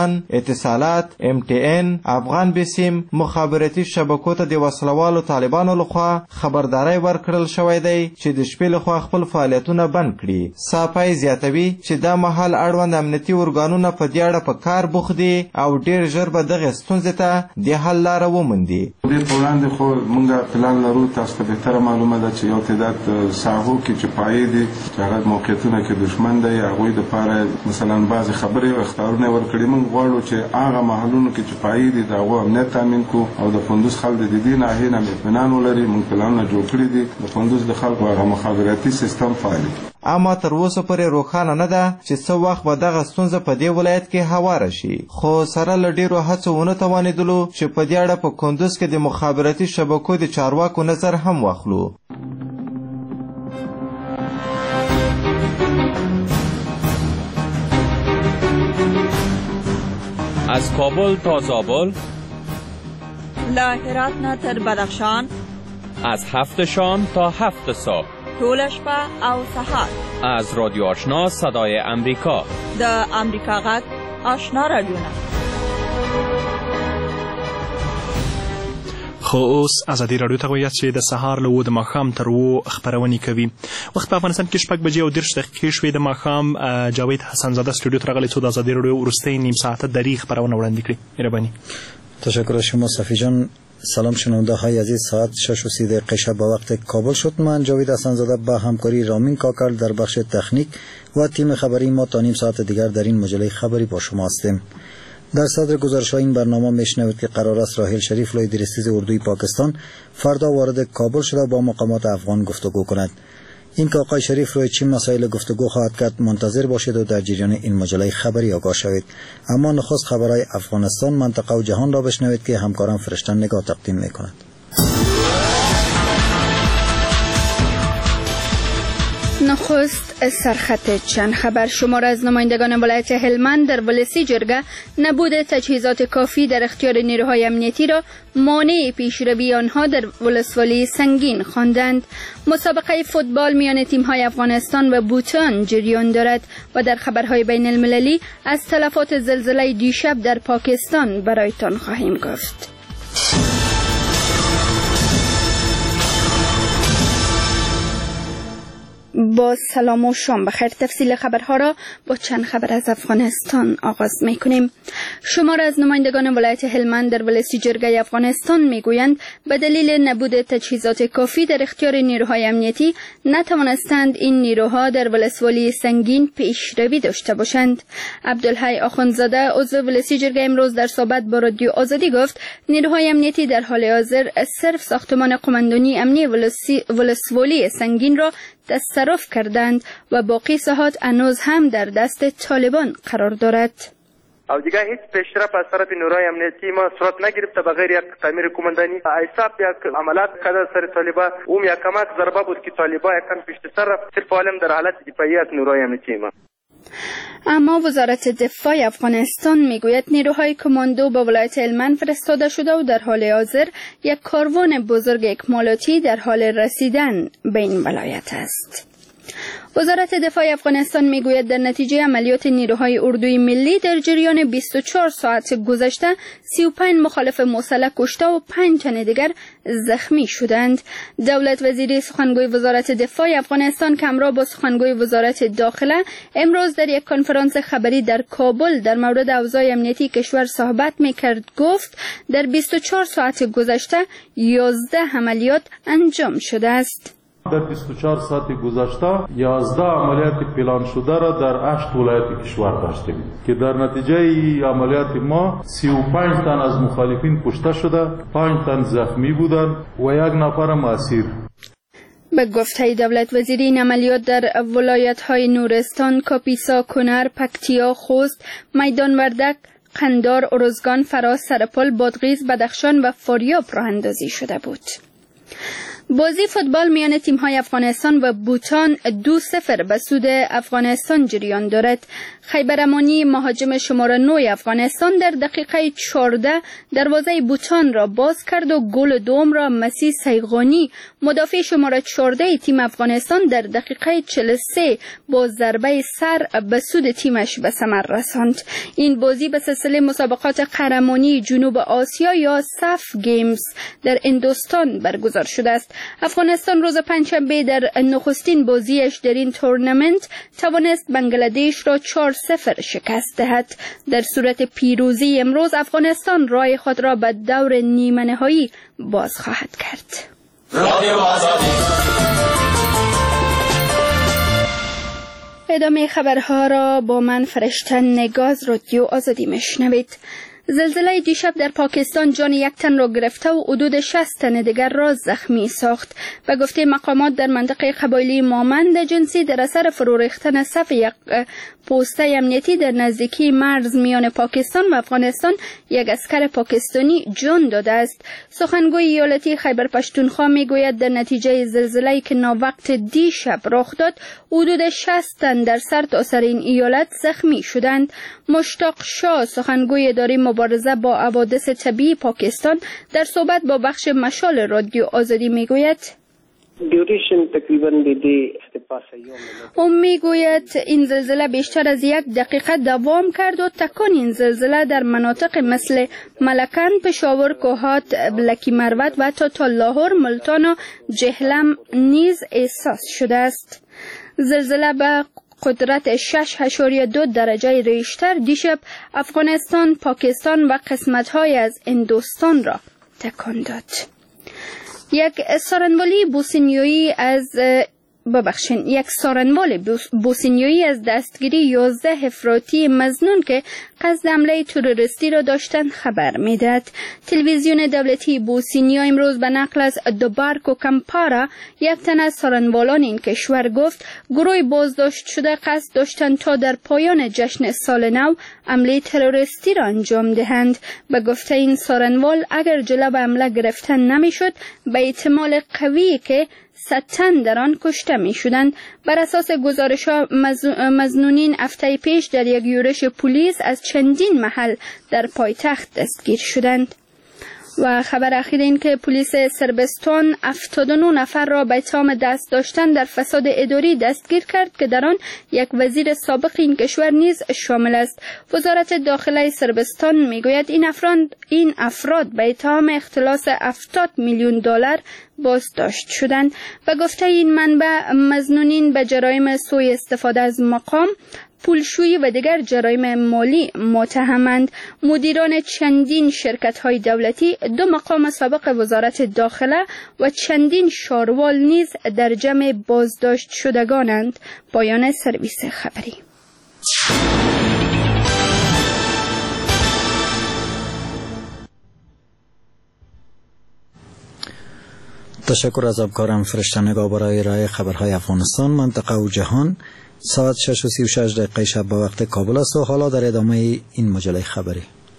پاکستان اتصالات MTN افغان بسیم مخابراتي شبکو ته د وسلوالو طالبانو لخوا خبرداري ورکړل شوې دی چې د شپې لخوا خپل فعالیتونه بند کړي. صافای زیاتوي چې دا مهال اړوند امنیتي ارګانونه په دې اړه په کار بوخت دي او ډیر ژر به دغه ستونزې ته د حل لاره وموندي. دې په وړاندې خو موږ پلان لرو، تاسو ته بهتره معلومه ده چې یو تعداد ساحو کې چې پای دي چې هغه موقعیتونه کې دشمن دی هغوی دپاره مثلا بعضې خبرې او اخطارونه یې ورکړي. موږ غواړو چې هغه محلونو کې چې پای دي د هغو امنیت تامین کړو او د کندوز خلک د دې ناحیې نه اطمینان ولري. موږ پلانونه جوړ کړي دي د کندوز د خلکو هغه مخابراتي سیستم فعال دي. اما تر اوسه پورې روښانه نه ده چې څه وخت به دغه ستونزه په دې ولایت کې هواره شي، خو سره له ډېرو هڅو ونه توانېدلو چې په دې اړه په کندوز کې د مخابراتي شبکو د چارواکو نظر هم واخلو. از کابل تا زابل، له هرات نه تر بدخشان، از 7 شام تا 7 صبح، ټول شپه او سهار. از رادیو آشنا صدای امریکا، د امریکا غږ آشنا رادیوونه. خو اوس ازادي راډیو ته وایي چې د سهار له 7 د ماښام تر 8 خپرونې کوي. وخت په افغانستان کې 6:30 شوې د ماښام. جاوید حسن زاده استودیو ته راغلی څو د ازادي راډیو وروستۍ نیم ساعته دری خپرونه وړاندې کړي. مهرباني. تشکر از شما صفی جان. سلام شنونده های عزیز، ساعت 6:30 شب به وقت کابل شد. من جاوید حسن زاده با همکاری رامین کاکر در بخش تکنیک و تیم خبری ما تا نیم ساعت دیگر در این مجله خبری با شما هستیم. در صدر گزارش‌های این برنامه میشنوید که قرار است راحیل شریف لای درستیز اردوی پاکستان فردا وارد کابل شده با مقامات افغان گفتگو کند. این که آقای شریف روی چه مسائل گفتگو خواهد کرد منتظر باشید و در جریان این مجله خبری آگاه شوید. اما نخست خبرهای افغانستان، منطقه و جهان را بشنوید که همکارم فرشتن نگاه تقدیم می‌کند. نخست سرخط چند خبر. شمار از نمایندگان ولایت هلمند در ولسی جرگه نبود تجهیزات کافی در اختیار نیروهای امنیتی را مانع پیشروی آنها در ولسوالی سنگین خواندند. مسابقه فوتبال میان تیم‌های افغانستان و بوتان جریان دارد و در خبرهای بین المللی از تلفات زلزله دیشب در پاکستان برایتان خواهیم گفت. با سلام و شام بخیر. تفصیل خبرها را با چند خبر از افغانستان آغاز می‌کنیم. شمار از نمایندگان ولایت هلمند در ولسی جرگه افغانستان میگویند به دلیل نبود تجهیزات کافی در اختیار نیروهای امنیتی نتوانستند این نیروها در ولسوالی سنگین پیشروی داشته باشند. عبدالحی آخوندزاده عضو ولسی جرگه امروز در صحبت با رادیو آزادی گفت نیروهای امنیتی در حال حاضر صرف ساختمان قماندانی امنی ولسوالی سنگین را تصرف کردند و باقی ساحات هنوز هم در دست طالبان قرار دارد. او دیگه هیچ پیشرفت از طرف نیروهای امنیتی ما صورت نگرفته بغیر یک تعمیر کماندانی. ایساب یک عملیات کرده سر طالبان اون یک کمک ضربه بود که طالبان یکم پیشتر رفت. صرف عالم در حالت دفاعی از نیروهای امنیتی ما. اما وزارت دفاع افغانستان میگوید نیروهای کماندو به ولایت هلمند فرستاده شده و در حال حاضر یک کاروان بزرگ اکمالاتی در حال رسیدن به این ولایت است. وزارت دفاع افغانستان میگوید در نتیجه عملیات نیروهای اردوی ملی در جریان 24 ساعت گذشته 35 مخالف مسلح کشته و 5 تن دیگر زخمی شدند. دولت وزیری سخنگوی وزارت دفاع افغانستان که همراه با سخنگوی وزارت داخله امروز در یک کنفرانس خبری در کابل در مورد اوضاع امنیتی کشور صحبت میکرد گفت در 24 ساعت گذشته 11 عملیات انجام شده است. در 24 ساعت گذشته 11 عملیات پلان شده را در 8 ولایت کشور داشتیم که در نتیجه عملیات ما 35 تن از مخالفین کشته شده، 5 تن زخمی بودند و 1 نفر اسیر. به گفته دولت وزیری این عملیات در ولایت‌های نورستان، کاپیسا، کنر، پکتیا، خوست، میدان وردک، قندار، ارزگان، فراس، سرپل، بادغیس، بدخشان و فاریاب راه اندازی شده بود. بازی فوتبال میان تیم‌های افغانستان و بوتان 2-0 به سود افغانستان جریان دارد. خیبر امانی مهاجم شماره 9 افغانستان در دقیقه 14 دروازه بوتان را باز کرد و گل دوم را مسیح سیغانی مدافع شماره 14 تیم افغانستان در دقیقه 43 با ضربه سر به سود تیمش به ثمر رساند. این بازی به سلسله مسابقات قهرمانی جنوب آسیا یا ساف گیمز در هندوستان برگزار شده است. افغانستان روز پنجشنبه در نخستین بازیش در این تورنمنت توانست بنگلادش را 4-0 شکست دهد. در صورت پیروزی امروز افغانستان راه خود را به دور نیمه نهایی باز خواهد کرد. ادامه خبرها را با من فرشته نگاز رادیو آزادی میشنوید. زلزله دیشب در پاکستان جان یک تن را گرفته و حدود 60 تن دیگر را زخمی ساخت. به گفته مقامات در منطقه قبایلی مامند جنسی در اثر فرو ریختن صف یک پوسته امنیتی در نزدیکی مرز میان پاکستان و افغانستان یک اسکر پاکستانی جان داده است. سخنگوی ایالتی خیبر پشتونخوا میگوید در نتیجه زلزله‌ای که ناوقت دیشب رخ داد حدود 60 تن در سرتاسر این ایالت زخمی شدند. مشتاق شاه سخنگوی اداره مبارزه با حوادث طبیعی پاکستان در صحبت با بخش مشال رادیو آزادی میگوید او میگوید این زلزله بیشتر از 1 دقیقه دوام کرد و تکان این زلزله در مناطق مثل ملکان، پشاور، کوهات، لکی مروت و تا لاهور، ملتان و جهلم نیز احساس شده است. زلزله به قدرت 6.2 درجه ریشتر دیشب افغانستان، پاکستان و قسمت‌های از هندوستان را تکان داد. یک سارنوال بوسنیایی از دستگیری 11 افراطی مظنون که قصد حمله تروریستی را داشتند خبر میداد. تلویزیون دولتی بوسنیا امروز به نقل از دوبارک و کمپارا یک تن از سارنوالان این کشور گفت گروه بازداشت شده قصد داشتند تا در پایان جشن سال نو حمله تروریستی را انجام دهند. به گفته این سارنوال اگر جلو حمله گرفتن نمیشد به احتمال قوی که 100 تن در آن کشته می شدند. بر اساس گزارش‌ها مظنونین هفته پیش در یک یورش پلیس از چندین محل در پایتخت دستگیر شدند. و خبر اخیر این که پلیس سربستان 79 نفر را به اتهام دست داشتن در فساد اداری دستگیر کرد که در آن یک وزیر سابق این کشور نیز شامل است. وزارت داخله سربستان میگوید این افراد به اتهام اختلاس 70 میلیون دلار بازداشت شدند. و گفته این منبع مظنونین به جرایم سوء استفاده از مقام، پولشویی و دیگر جرایم مالی متهمند. مدیران چندین شرکت‌های دولتی، 2 مقام سابق وزارت داخله و چندین شاروال نیز در جمع بازداشت شدگانند. پایان سرویس خبری. تشکر از همکارم فرشته نگاه برای ارائه خبرهای افغانستان، منطقه و جهان. ساعت 6:36 شب به وقت کابل است و حالا در ادامه این مجله خبری.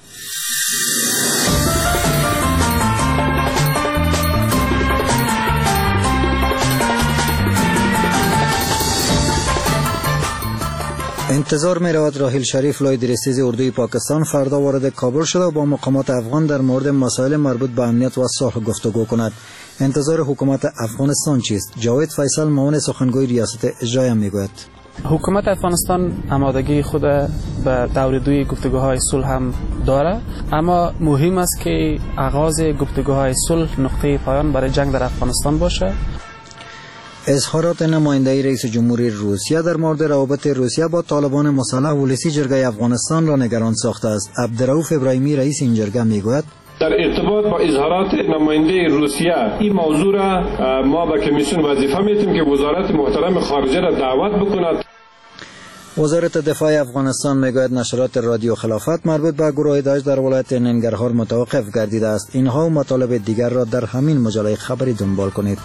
انتظار می رود راحیل شریف لای درستیز اردوی پاکستان فردا وارد کابل شده و با مقامات افغان در مورد مسائل مربوط به امنیت و صلح گفتگو کند. انتظار حکومت افغانستان چیست؟ جاوید فیصل معاون سخنگوی ریاست اجرایی میگوید. حکومت افغانستان آمادگی خود به دور دوی گفتگوهای صلح هم داره، اما مهم است که آغاز گفتگوهای صلح نقطه پایان برای جنگ در افغانستان باشه. اظهارات نماینده رئیس جمهوری روسیه در مورد روابط روسیه با طالبان مسلح ولسی جرگه افغانستان را نگران ساخته است. عبدالرؤوف ابراهیمی رئیس این جرگه میگوید در ارتباط با اظهارات نماینده روسیه این موضوع را ما به کمیسیون وظیفه میتیم که وزارت محترم خارجه را دعوت بکند. وزارت دفاع افغانستان میگوید نشرات رادیو خلافت مربوط به گروه داعش در ولایت ننگرهار متوقف گردیده است. اینها و مطالب دیگر را در همین مجله خبری دنبال کنید.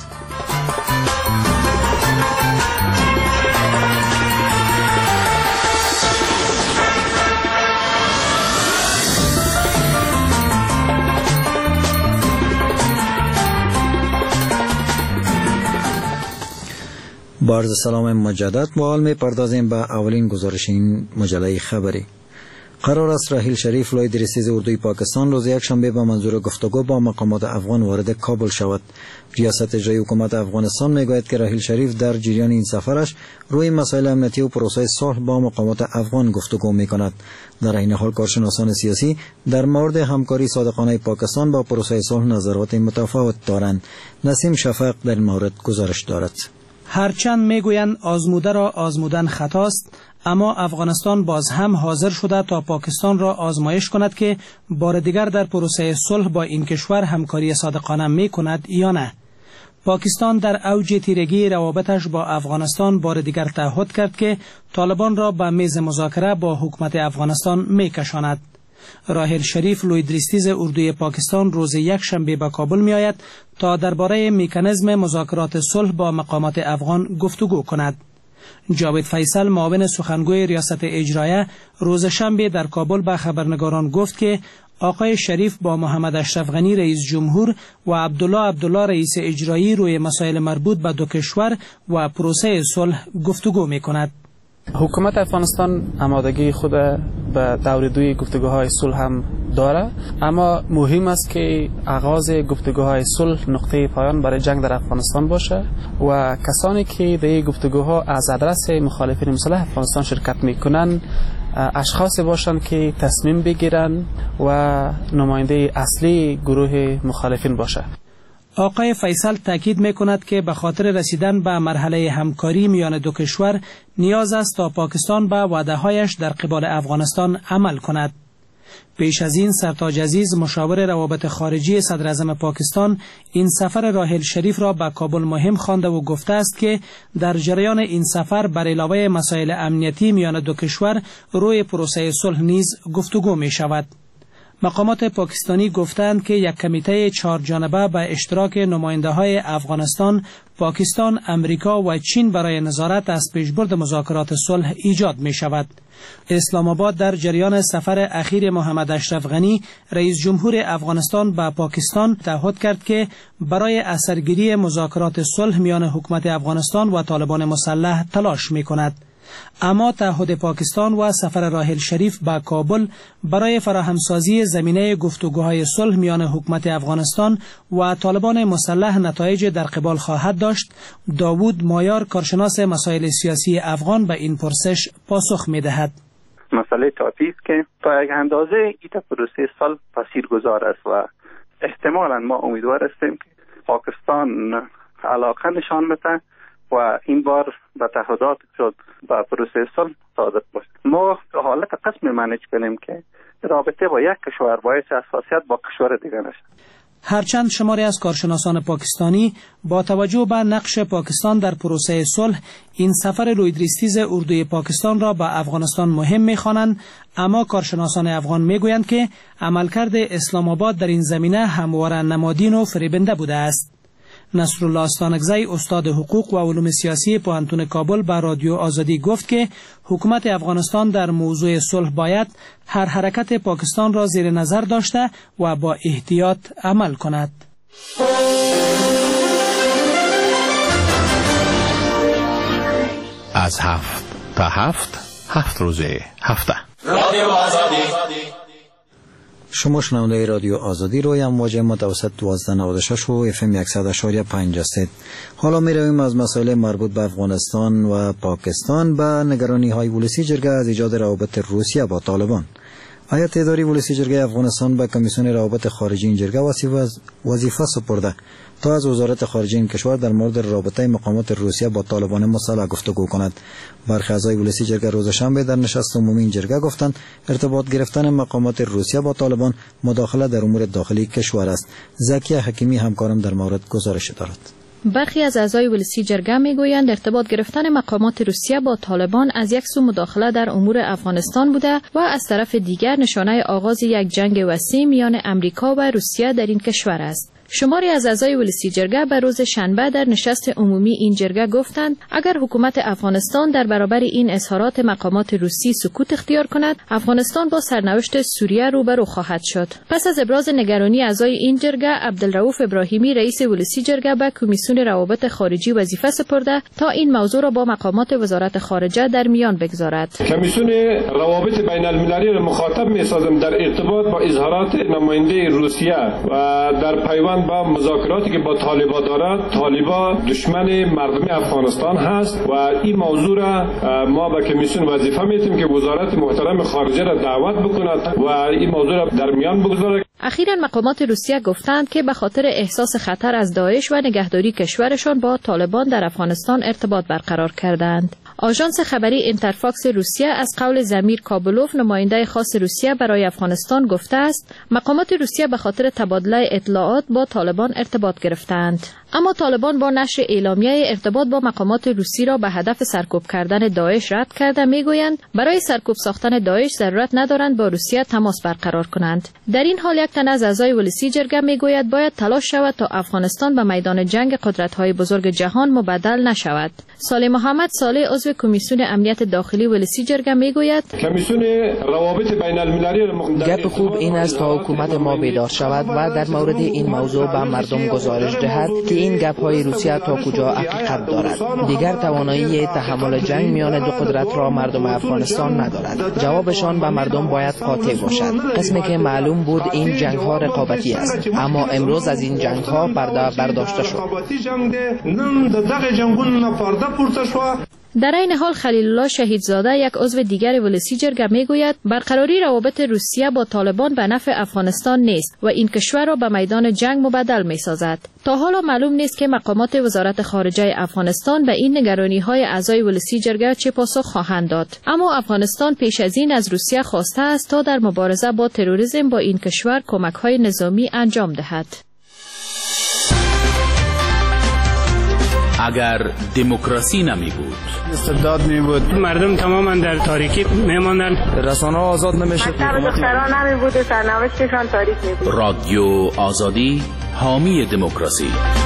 با عرض سلام مجدد ما حال می‌پردازیم به اولین گزارش این مجله خبری. قرار است راحیل شریف لوی درستیز اردوی پاکستان روز یکشنبه به منظور گفتگو با مقامات افغان وارد کابل شود. ریاست اجرایی حکومت افغانستان میگوید که راحیل شریف در جریان این سفرش روی مسائل امنیتی و پروسه صلح با مقامات افغان گفتگو میکند. در این حال کارشناسان سیاسی در مورد همکاری صادقانه پاکستان با پروسه صلح نظرات متفاوت دارند. نسیم شفق در این مورد گزارش دارد. هرچند میگویند آزموده را آزمودن خطاست، اما افغانستان باز هم حاضر شده تا پاکستان را آزمایش کند که بار دیگر در پروسه صلح با این کشور همکاری صادقانه می کند یا نه. پاکستان در اوج تیرگی روابطش با افغانستان بار دیگر تعهد کرد که طالبان را به میز مذاکره با حکومت افغانستان می کشاند. راحیل شریف لوی درستیز اردوی پاکستان روز یکشنبه به کابل می آید تا درباره مکانیزم مذاکرات صلح با مقامات افغان گفتگو کند. جاوید فیصل معاون سخنگوی ریاست اجرایه روز شنبه در کابل به خبرنگاران گفت که آقای شریف با محمد اشرف غنی رئیس جمهور و عبدالله رئیس اجرایی روی مسائل مربوط به دو کشور و پروسه صلح گفتگو می کند. حکومت افغانستان آمادگی خود به دور دوی گفتگوهای صلح هم داره، اما مهم است که آغاز گفتگوهای صلح نقطه پایان برای جنگ در افغانستان باشه و کسانی که در این گفتگوها از آدرس مخالفین مسلح افغانستان شرکت میکنن اشخاصی باشند که تصمیم بگیرن و نماینده اصلی گروه مخالفین باشه. آقای فیصل تاکید میکند که به خاطر رسیدن به مرحله همکاری میان دو کشور نیاز است تا پاکستان به وعده‌هایش در قبال افغانستان عمل کند. پیش از این سرتاج عزیز مشاور روابط خارجی صدر اعظم پاکستان این سفر راحیل شریف را به کابل مهم خوانده و گفته است که در جریان این سفر بر علاوه مسائل امنیتی میان دو کشور روی پروسه صلح نیز گفتگو می شود. مقامات پاکستانی گفتند که یک کمیته 4 جانبه به اشتراک نماینده‌های افغانستان، پاکستان، امریکا و چین برای نظارت از پیشبرد مذاکرات صلح ایجاد می شود. اسلام آباد در جریان سفر اخیر محمد اشرف غنی رئیس جمهور افغانستان به پاکستان تعهد کرد که برای اثرگیری مذاکرات صلح میان حکومت افغانستان و طالبان مسلح تلاش می کند. اما تعهد پاکستان و سفر راحیل شریف به کابل برای فراهمسازی زمینه گفتگوهای صلح میان حکومت افغانستان و طالبان مسلح نتایج در قبال خواهد داشت. داوود مایار کارشناس مسائل سیاسی افغان به این پرسش پاسخ می‌دهد. مسئله طرفی است که تا یک اندازه این پروسه صلح تاثیرگذار است و احتمالاً ما امیدوار هستیم که پاکستان علاقه نشان بده و این بار به تعهدات شد به پروسه صلح صادق باشد. ما حالت قسمی منیج کنیم که رابطه با یک کشور باعث حساسیت با کشور دیگر نشد. هرچند شماری از کارشناسان پاکستانی با توجه به نقش پاکستان در پروسه صلح این سفر لوی درستیز اردوی پاکستان را به افغانستان مهم می‌خوانند، اما کارشناسان افغان می‌گویند که عملکرد اسلام آباد در این زمینه همواره نمادین و فریبنده بوده است. نصرالله استانکزی استاد حقوق و علوم سیاسی پوهنتون کابل به رادیو آزادی گفت که حکومت افغانستان در موضوع صلح باید هر حرکت پاکستان را زیر نظر داشته و با احتیاط عمل کند. از 7 تا 7 روز هفته رادیو آزادی. شما شنونده رادیو آزادی روی امواج متوسط 1296 و FM 100.5 هستید. حالا می رویم از مسائل مربوط به افغانستان و پاکستان به نگرانی های ولسی جرگه از ایجاد روابط روسیه با طالبان. هیئت اداری ولسی جرگه افغانستان به کمیسیون روابط خارجی این جرگه وظیفه سپرده تا از وزارت خارجه این کشور در مورد رابطه مقامات روسیه با طالبان مسلح گفتگو کند. برخی اعضای ولسی جرگه روز شنبه در نشست عمومی این جرگه گفتند ارتباط گرفتن مقامات روسیه با طالبان مداخله در امور داخلی کشور است. زکیه حکیمی همکارم در مورد گزارش دارد. برخی از اعضای ولسی جرگه میگویند ارتباط گرفتن مقامات روسیه با طالبان از یک سو مداخله در امور افغانستان بوده و از طرف دیگر نشانه آغاز یک جنگ وسیع میان امریکا و روسیه در این کشور است. شماری از اعضای ولسی جرگه به روز شنبه در نشست عمومی این جرگه گفتند اگر حکومت افغانستان در برابر این اظهارات مقامات روسی سکوت اختیار کند، افغانستان با سرنوشت سوریه روبرو خواهد شد. پس از ابراز نگرانی اعضای این جرگه، عبدالرؤوف ابراهیمی رئیس ولسی جرگه به کمیسیون روابط خارجی وظیفه سپرده تا این موضوع را با مقامات وزارت خارجه در میان بگذارد. کمیسیون روابط بین المللی را مخاطب می‌سازم در ارتباط با اظهارات نماینده روسیه و در پیوند با مذاکراتی که با طالبان دارد. طالبان دشمن مردم افغانستان هست و این موضوع را ما به کمیسیون وظیفه می‌دیم که وزارت محترم خارجه را دعوت بکند و این موضوع را در میان بگذارد. اخیراً مقامات روسیه گفتند که به خاطر احساس خطر از داعش و نگهداری کشورشان با طالبان در افغانستان ارتباط برقرار کردند. آژانس خبری اینترفاکس روسیه از قول زمیر کابلوف، نماینده خاص روسیه برای افغانستان، گفته است مقامات روسیه به خاطر تبادله اطلاعات با طالبان ارتباط گرفتند. اما طالبان با نشر اعلامیه ارتباط با مقامات روسی را به هدف سرکوب کردن داعش رد کرده میگویند برای سرکوب ساختن داعش ضرورت ندارند با روسیه تماس برقرار کنند. در این حال یک تن از اعضای ولسی جرگه میگوید باید تلاش شود تا افغانستان به میدان جنگ قدرت‌های بزرگ جهان مبدل نشود. صالح محمد صالح عضو کمیسیون امنیت داخلی ولسی جرگه میگوید کمیسیون روابط بین المللی گپ خوب این است تا حکومت ما بیدار شود و در مورد این موضوع به مردم گزارش دهد که این گپ‌های روسیه تا کجا حقیقت دارد. دیگر توانایی تحمل جنگ میان دو قدرت را مردم افغانستان ندارد. جوابشان به مردم باید قاطع باشد. قسمی که معلوم بود این جنگ‌ها رقابتی است، اما امروز از این جنگ‌ها پرده برداشته شد. در این حال خلیل الله شهیدزاده، یک عضو دیگر ولسی جرگه میگوید برقراری روابط روسیه با طالبان به نفع افغانستان نیست و این کشور را به میدان جنگ مبدل می‌سازد. تا حالا معلوم نیست که مقامات وزارت خارجه افغانستان به این نگرانی‌های اعضای ولسی جرگه چه پاسخ خواهند داد. اما افغانستان پیش از این از روسیه خواسته است تا در مبارزه با تروریسم با این کشور کمک‌های نظامی انجام دهد. اگر دموکراسی نمی بود، استبداد می بود، مردم تماما در تاریکی می ماندن، رسانه آزاد نمیشد، دختران نمی بود، سرنوشتشان تاریک می بود. رادیو آزادی حامی دموکراسی.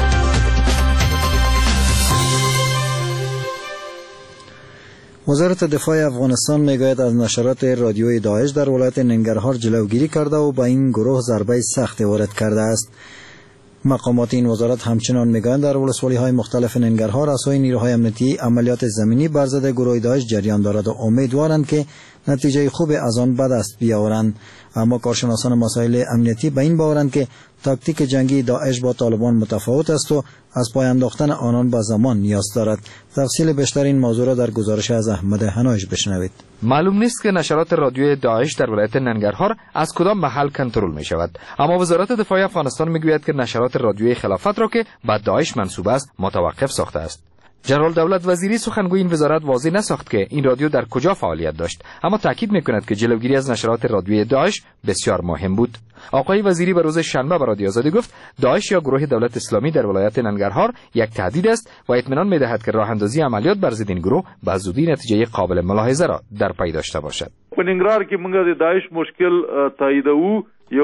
وزارت دفاع افغانستان میگوید از نشرات رادیوی داعش در ولایت ننگرهار جلوگیری کرده و به این گروه ضربه سخت وارد کرده است. مقامات این وزارت همچنان میگویند در ولسوالی‌های مختلف ننگرهار اسای نیروهای امنیتی عملیات زمینی بر ضد گروه داعش جریان دارد و امیدوارند که نتیجه خوب از آن به دست بیاورند. اما کارشناسان مسائل امنیتی به این باورند که تاکتیک جنگی داعش با طالبان متفاوت است و از پای انداختن آنان به زمان نیاز دارد. تفصیل بیشتر این موضوع را در گزارش از احمد هنایش بشنوید. معلوم نیست که نشرات رادیوی داعش در ولایت ننگرهار از کدام محل کنترل می شود، اما وزارت دفاع افغانستان می گوید که نشرات رادیوی خلافت را که به داعش منسوب است متوقف ساخته است. جنرال دولت وزیری سخنگوی این وزارت واضح نساخت که این رادیو در کجا فعالیت داشت، اما تاکید می‌کند که جلوگیری از نشرات رادیوی داعش بسیار مهم بود. آقای وزیری به روز شنبه به رادیو آزادی گفت داعش یا گروه دولت اسلامی در ولایت ننگرهار یک تهدید است و اطمینان می‌دهد که راه اندازی عملیات بر ضد این گروه به زودی نتیجه قابل ملاحظه را در پی داشته باشد. په ننګرهار کې موږ د داعش مشکل تاییدوو.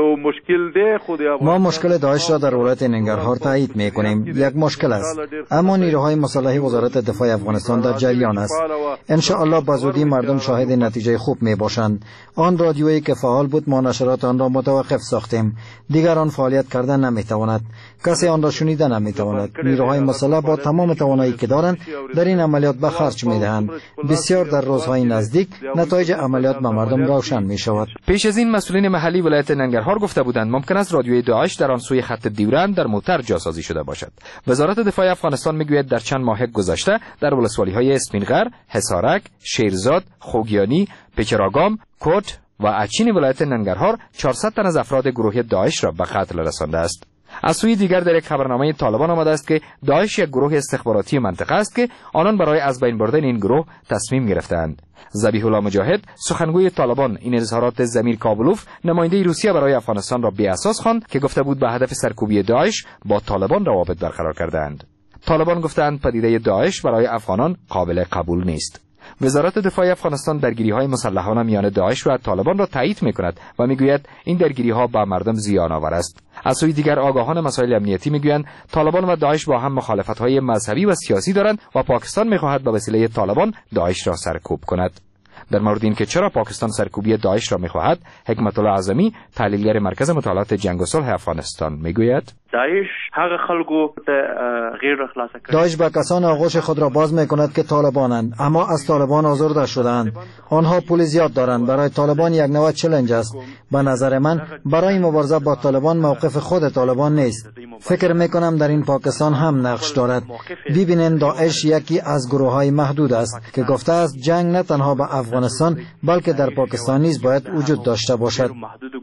ما مشکل داعش را در ولایت ننگرهار تایید می کنیم. یک مشکل است، اما نیروهای مسلح وزارت دفاع افغانستان در جریان است. ان شاء الله به زودی مردم شاهد نتیجه خوب می باشند. آن رادیویی که فعال بود ما نشرات آن را متوقف ساختیم. دیگر آن فعالیت کردن نمی تواند. کسی آن را شنیده نمی تواند. نیروهای مسلح با تمام توانایی که دارند در این عملیات به خرج می دهند. بسیار در روزهای نزدیک نتایج عملیات به مردم روشن می شود. پیش از این مسئولین محلی ولایت ننگرهار گفته بودند ممکن است رادیوی داعش در آن سوی خط دیورند در موتر جاسازی شده باشد. وزارت دفاع افغانستان میگوید در چند ماه گذشته در ولسوالی‌های اسپینغر، حصارک، شیرزاد، خوگیانی، پچراگام، کوت و اچین ولایت ننگرهار 400 تن از افراد گروه داعش را به قتل رسانده است. از سوی دیگر در یک خبرنامه طالبان آمده است که داعش یک گروه استخباراتی منطقه است که آنان برای از بین بردن این گروه تصمیم گرفتند. ذبیح الله مجاهد سخنگوی طالبان این اظهارات زمیر کابلوف نماینده روسیه برای افغانستان را بی اساس خواند که گفته بود به هدف سرکوبی داعش با طالبان روابط برقرار کردند. طالبان گفتند پدیده داعش برای افغانان قابل قبول نیست. وزارت دفاع افغانستان درگیری‌های مسلحانه میان داعش و طالبان را تایید می‌کند و میگوید این درگیری‌ها به مردم زیان‌آور است. از سوی دیگر آگاهان مسائل امنیتی میگویند طالبان و داعش با هم مخالفت‌های مذهبی و سیاسی دارند و پاکستان می‌خواهد به وسیله طالبان داعش را سرکوب کند. در مورد اینکه چرا پاکستان سرکوبی داعش را می‌خواهد، حکمت الله اعظمی، تحلیلگر مرکز مطالعات جنگ و صلح افغانستان میگوید: داعش هغه خلکو ته غیر خلاصه کړي. داعش به کسان آغوش خود را باز می‌کند که طالبانند، اما از طالبان آزرده شده‌اند. آنها پول زیاد دارند. برای طالبان یک نوع چالش است. به نظر من برای مبارزه با طالبان موقف خود طالبان نیست. فکر می‌کنم در این پاکستان هم نقش دارد. ببینید داعش یکی از گروه‌های محدود است که گفته است جنگ نه تنها به افغانستان بلکه در پاکستان نیز باید وجود داشته باشد.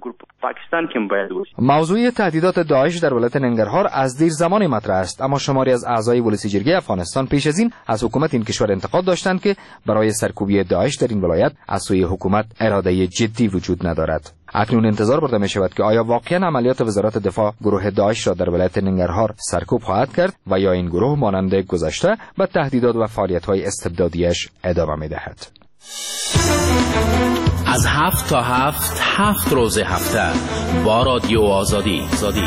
موضوع تهدیدات داعش در ولایت ننگرهار از دیر زمانی مطرح است، اما شماری از اعضای ولسی جرگه افغانستان پیش از این از حکومت این کشور انتقاد داشتند که برای سرکوبی داعش در این ولایت از سوی حکومت اراده جدی وجود ندارد. اکنون انتظار برده می شود که آیا واقعا عملیات وزارت دفاع گروه داعش را در ولایت ننگرهار سرکوب خواهد کرد و یا این گروه مانند گذشته به تهدیدات و فعالیت‌های استبدادیش ادامه می دهد. از 7 تا 7 روز هفته با رادیو آزادی.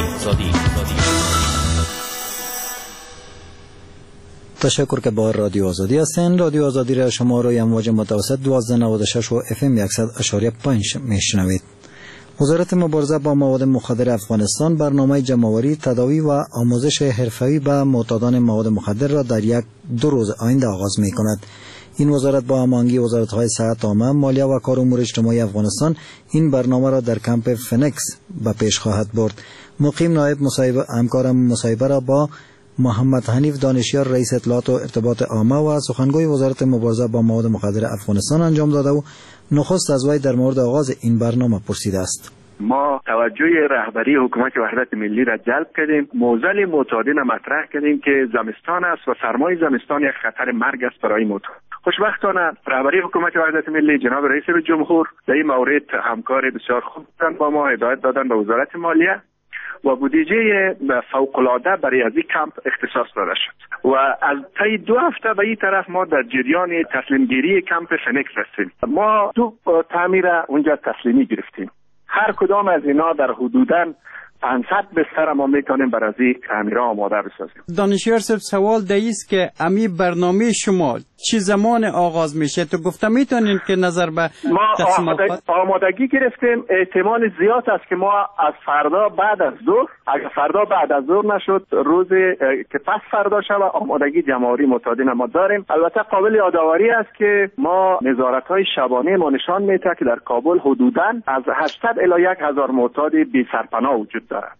تشکر که با رادیو آزادی هستین. رادیو آزادی را شما روی امواج متوسط 1296 و FM 100.5 میشنوید. وزارت مبارزه با مواد مخدر افغانستان برنامه جمع‌آوری، تداوی و آموزش حرفه‌ای به معتادان مواد مخدر را در 1-2 روز آینده آغاز می‌کند. این وزارت با هماهنگی وزارت‌های صحت عامه، مالیه و کار امور اجتماعی افغانستان این برنامه را در کمپ فنکس به پیش خواهد برد. مقیم نایب همکارم مصاحبه را با محمد حنیف دانشیار رئیس اطلاعات و ارتباط عامه و سخنگوی وزارت مبارزه با مواد مخدر افغانستان انجام داده و نخست از وی در مورد آغاز این برنامه پرسیده است. ما توجه رهبری حکومت وحدت ملی را جلب کردیم. موزل معتادین مطرح کردیم که زمستان است و سرمای زمستان یک خطر مرگ است برای معتاد. خوشبختانه رهبری حکومت وحدت ملی جناب رئیس جمهور در این مورد همکار بسیار خوب بودند، با ما هدایت دادن به وزارت مالیه و بودجه فوق‌العاده برای از این کمپ اختصاص داده شد و از طی 2 هفته به این طرف ما در جریان تسلیم گیری کمپ فنکس هستیم. ما 2 تعمیر اونجا تسلیمی گرفتیم. هر کدام از اینا در حدوداً 500 بستر ما میتونیم برای از این تعمیرها آماده بسازیم. دانشیار صاحب، سوال دیست که امی برنامه شما چه زمان آغاز میشه؟ تو گفته میتونین که نظر به ما آمادگی گرفتیم. احتمال زیاد است که ما از فردا بعد از ظهر، اگر فردا بعد از ظهر نشد روز که پس فردا شب آمادگی جمع‌آوری معتادین ما داریم. البته قابل یادآوری است که ما نظارت‌های شبانه ما نشان میده که در کابل حدوداً از 800 الی 1000 معتاد بی سرپناه وجود دارد.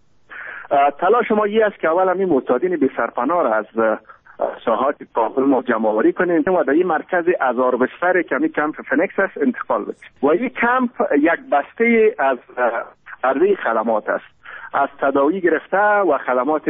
تلاش ما این است که اول همین معتادین بی سرپناه را از ساحات کابل ما جمع‌آوری کنیم و در این مرکز 1000 بستر که همین کمپ فنکس است انتقال بدیم. و این کمپ یک بسته از عرضه خدمات است، از تداوی گرفته و خدمات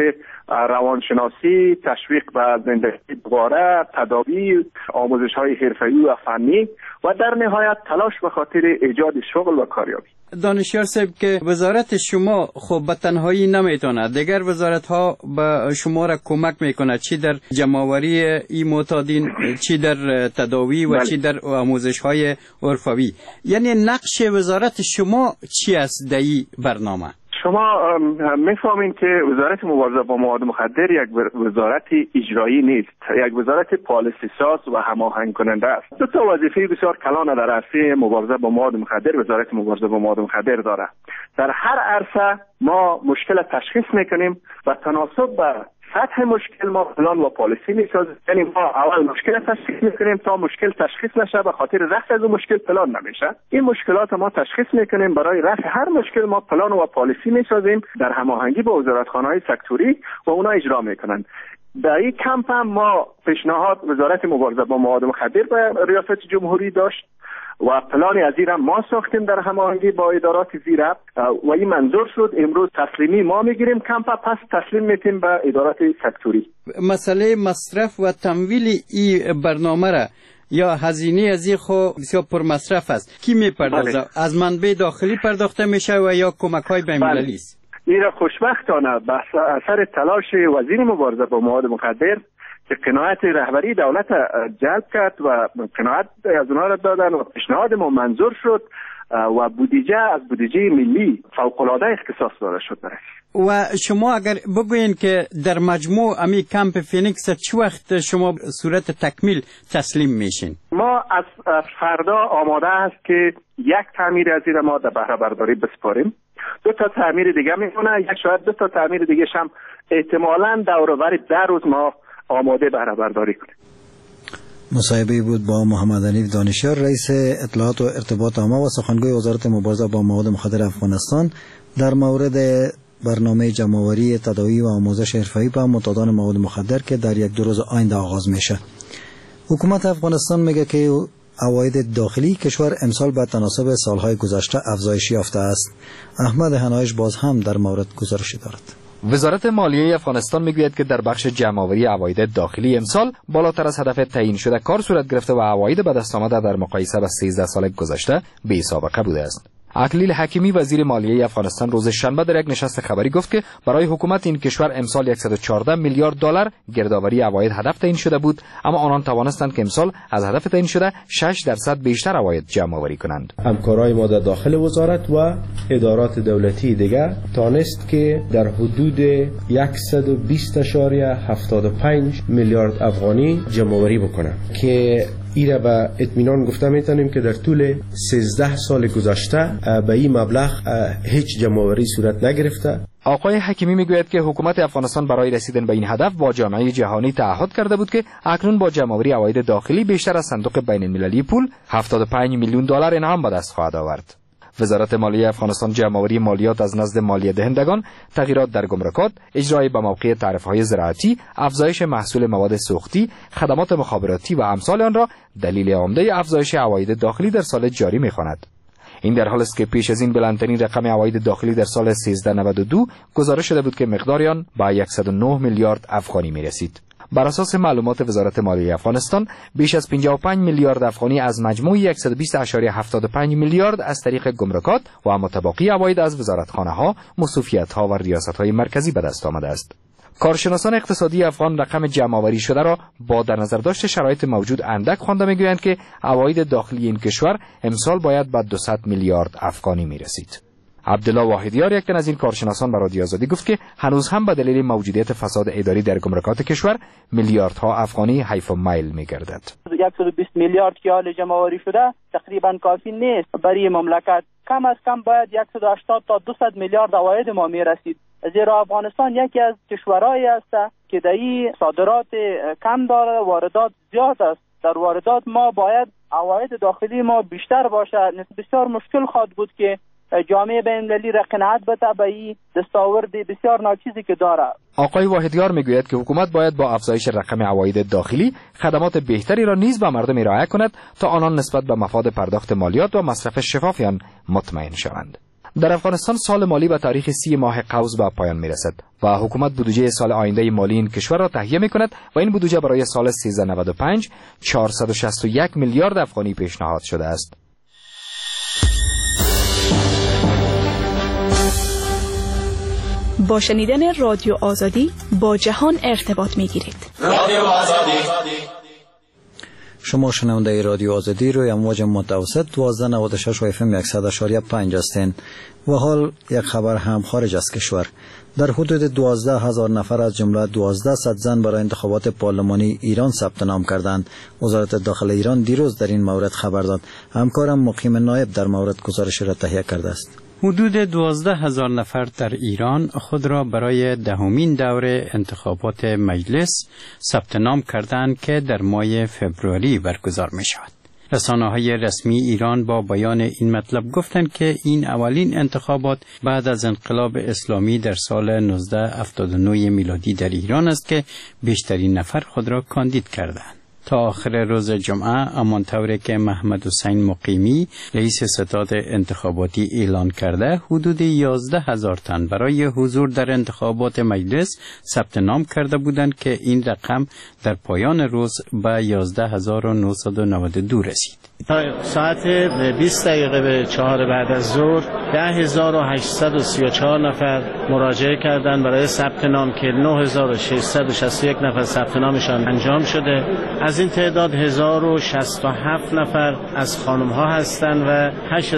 روانشناسی، تشویق به زندگی دوباره، تداوی، آموزش‌های حرفه‌ای و فنی و در نهایت تلاش به خاطر ایجاد شغل و کاریابی. دانشیار صاحب، که وزارت شما خب به تنهایی نمیتونه، دیگر وزارت ها به شما را کمک میکنه، چی در جمع‌آوری این معتادین، چی در تداوی و چی در آموزش های عرفوی. یعنی نقش وزارت شما چی است در این برنامه؟ شما میفهمین که وزارت مبارزه با مواد مخدر یک وزارت اجرایی نیست، یک وزارت پالیسی ساز و هماهنگ کننده است. 2 تا وظیفه بسیار کلان در عرصه مبارزه با مواد مخدر وزارت مبارزه با مواد مخدر داره. در هر عرصه ما مشکل تشخیص میکنیم و تناسب به سطح مشکل ما پلان و پالیسی میسازیم. یعنی ما اول مشکل تشخیص میکنیم، تا مشکل تشخیص نشه به خاطر رفع از اون مشکل پلان نمیشه. این مشکلات ما تشخیص میکنیم، برای رفع هر مشکل ما پلان و پالیسی میسازیم در هماهنگی با وزارتخانه‌های سکتوری و اونا اجرا میکنن. در این کمپ هم ما پیشنهاد وزارت مبارزه با مواد مخدر به ریاست جمهوری داشت و پلان از این ما ساختیم در هماهنگی با ادارات زیرا و این منظور شد امروز تسلیمی ما میگیریم کمپ، پس تسلیم میتیم به ادارات سکتوری. مسئله مصرف و تمویل این برنامه را یا هزینه از این خو بسیار پر مصرف است، کی میپردازه؟ از منبع داخلی پرداخته میشه و یا کمک های بین المللی است؟ این خوشبختانه به اثر تلاش وزیر مبارزه با مواد مخدر که قناعت رهبری دولت جلب کرد و قناعت از اونها را دادن و پیشنهاد ما منظور شد و بودجه از بودجه ملی فوق‌العاده اختصاص داده شد برای. و شما اگر بگوین که در مجموع امی کمپ فینیکس چه وقت شما صورت تکمیل تسلیم میشین؟ ما از فردا آماده است که یک تعمیر از این ما در بهره برداری بسپاریم. 2 تا تعمیر دیگه میمونه، شاید 2 تا تعمیر دیگه هم احتمالاً دورآور 10 روز ما آماده بهره برداری کنیم. مصاحبه بود با محمد حنیف دانشیار، رئیس اطلاعات و ارتباط عامه و سخنگوی وزارت مبارزه با مواد مخدر افغانستان در مورد برنامه جمع‌آوری تداوی و آموزش حرفه‌ای به معتادان مواد مخدر که در 1-2 روز آینده آغاز میشه. حکومت افغانستان میگه که عواید داخلی کشور امسال به تناسب سالهای گذشته افزایش یافته است. احمد حنایش باز هم در مورد گزارشی دارد. وزارت مالیه افغانستان میگوید که در بخش جمع‌آوری عواید داخلی امسال بالاتر از هدف تعیین شده کار صورت گرفته و عواید به دست آمده در مقایسه با 13 سال گذشته بی‌سابقه بوده است. عقلیل حکیمی وزیر مالیه افغانستان روز شنبه در یک نشست خبری گفت که برای حکومت این کشور امسال 114 میلیارد دلار گردآوری عواید هدف تعیین شده بود، اما آنان توانستند که امسال از هدف تعیین شده 6% بیشتر عواید جمع آوری کنند. همکارای ما در داخل وزارت و ادارات دولتی دیگر تانست که در حدود 120.75 میلیارد افغانی جمع آوری بکنند که ایره به اطمینان گفته میتونیم که در طول 13 سال گذشته به این مبلغ هیچ جمع‌آوری صورت نگرفته. آقای حکیمی میگوید که حکومت افغانستان برای رسیدن به این هدف با جامعه جهانی تعهد کرده بود که اکنون با جمع‌آوری عواید داخلی بیشتر از صندوق بین‌المللی پول 75 میلیون دلار انعام به دست خواهد آورد. وزارت مالیه افغانستان جمع‌آوری مالیات از نزد مالیه دهندگان، تغییرات در گمرکات، اجرای به موقع تعرفه‌های زراعتی، افزایش محصول مواد سوختی، خدمات مخابراتی و امثال آن را دلیل عمده افزایش عواید داخلی در سال جاری می‌خواند. این در حالی است که پیش از این بلندترین رقم عواید داخلی در سال 1392 گزارش شده بود که مقدار آن به 109 میلیارد افغانی می‌رسید. بر اساس معلومات وزارت مالیه افغانستان، بیش از 55 میلیارد افغانی از مجموع 120.75 میلیارد از طریق گمرکات و متباقی عواید از وزارتخانه‌ها، مصوفیت‌ها و ریاست‌های مرکزی به دست آمده است. کارشناسان اقتصادی افغان رقم جمع‌آوری شده را با در نظر داشت شرایط موجود اندک خوانده می‌گویند که عواید داخلی این کشور امسال باید به 200 میلیارد افغانی می‌رسید. عبدالله واحدیار، یک تن از این کارشناسان، به رادیو آزادی گفت که هنوز هم به دلیل موجودیت فساد اداری در گمرکات کشور میلیاردها افغانی حیف و میل می‌گردد. 120 میلیارد که حال جمع‌آوری شده تقریبا کافی نیست برای مملکت. کم از کم باید 180 تا 200 میلیارد عواید ما میرسید، زیرا افغانستان یکی از کشورهایی است که در این صادرات کم داره، واردات زیاد است. در واردات ما باید عواید داخلی ما بیشتر باشد. بسیار مشکل خواهد بود که جامعه بین‌المللی را قناعت بده به این دستاورد بسیار ناچیزی که داره. آقای واحدیار میگوید که حکومت باید با افزایش رقم عواید داخلی خدمات بهتری را نیز به مردم ارائه کند تا آنان نسبت به مفاد پرداخت مالیات و مصرف شفاف آن مطمئن شوند. در افغانستان سال مالی به تاریخ 30 ماه قوس به پایان میرسد و حکومت بودجه سال آینده مالی این کشور را تهیه میکند و این بودجه برای سال 1395 461 میلیارد افغانی پیشنهاد شده است. با شنیدن رادیو آزادی با جهان ارتباط میگیرید. رادیو آزادی. شما شنونده رادیو آزادی روی امواج متوسط 1296 و FM 100.5 هستین و حال یک خبر هم خارج از کشور. در حدود 12,000 نفر از جمله 1200 زن برای انتخابات پارلمانی ایران ثبت نام کردند. وزارت داخل ایران دیروز در این مورد خبر داد. همکارم مقیم نایب در مورد گزارش را تهیه کرده است. حدود 12,000 نفر در ایران خود را برای دهمین دوره انتخابات مجلس ثبت نام کردند که در ماه فوریه برگزار می شود. رسانه‌های رسمی ایران با بیان این مطلب گفتند که این اولین انتخابات بعد از انقلاب اسلامی در سال 1979 میلادی در ایران است که بیشترین نفر خود را کاندید کردند. تا آخر روز جمعه، امان طوری که محمد حسین مقیمی رئیس ستاد انتخاباتی اعلان کرده، حدود 11,000 تن برای حضور در انتخابات مجلس ثبت نام کرده بودند که این رقم در پایان روز به 11,992 رسید. تا ساعت 20 دقیقه به 4 بعد از ظهر 10,834 نفر مراجعه کردند برای ثبت نام که 9,661 نفر ثبت نامشان انجام شده. از این تعداد 1,067 نفر از خانم ها هستند و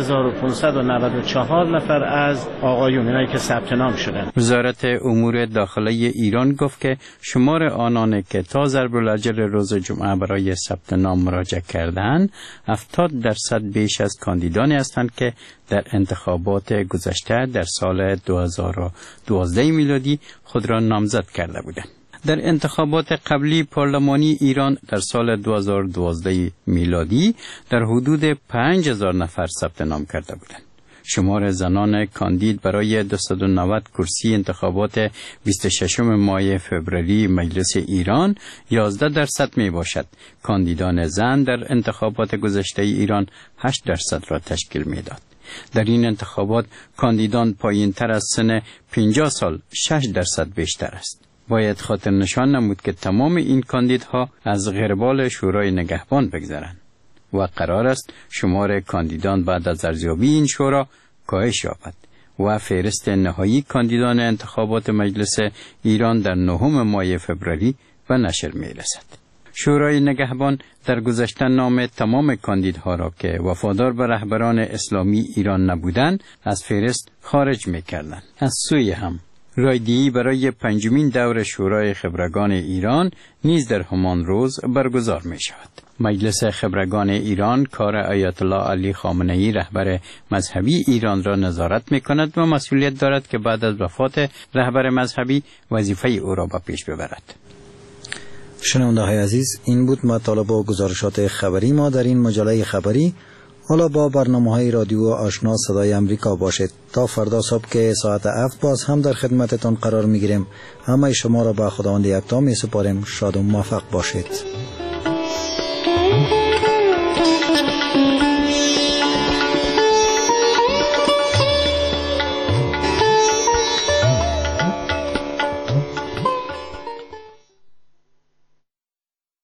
8,594 نفر از آقایون، اینایی که ثبت نام شدند. وزارت امور داخلی ایران گفت که شمار آنان که تا ضرب الاجل روز جمعه برای ثبت نام مراجعه کردند 70% بیش از کاندیدانی هستند که در انتخابات گذشته در سال 2012 میلادی خود را نامزد کرده بودند. در انتخابات قبلی پارلمانی ایران در سال 2012 میلادی در حدود 5,000 نفر ثبت نام کرده بودند. شمار زنان کاندید برای 290 کرسی انتخابات 26 ماه فوریه مجلس ایران 11% می باشد. کاندیدان زن در انتخابات گذشته ایران 8% را تشکیل می داد. در این انتخابات کاندیدان پایین تر از سن 50 سال 6% بیشتر است. باید خاطر نشان نمود که تمام این کاندیدها از غربال شورای نگهبان بگذرند و قرار است شمار کاندیدان بعد از ارزیابی این شورا کاهش یابد و فهرست نهایی کاندیدان انتخابات مجلس ایران در 9 ماه فوریه به نشر می رسد. شورای نگهبان در گذشته نام تمام کاندیدها را که وفادار به رهبران اسلامی ایران نبودند از فهرست خارج می کردند. از سوی هم رایدهی برای 5مین دور شورای خبرگان ایران نیز در همان روز برگزار می شود. مجلس خبرگان ایران کار آیت الله علی خامنه‌ای رهبر مذهبی ایران را نظارت می کند و مسئولیت دارد که بعد از وفات رهبر مذهبی وظیفه او را به پیش ببرد. شنونده های عزیز، این بود مطالب و گزارشات خبری ما در این مجله خبری. حالا با برنامه‌های رادیو آشنا صدای امریکا باشید. تا فردا صبح که ساعت 7 باز هم در خدمتتان قرار می‌گیریم. همه شما را به خداوند یکتا می‌سپاریم. شاد و موفق باشید.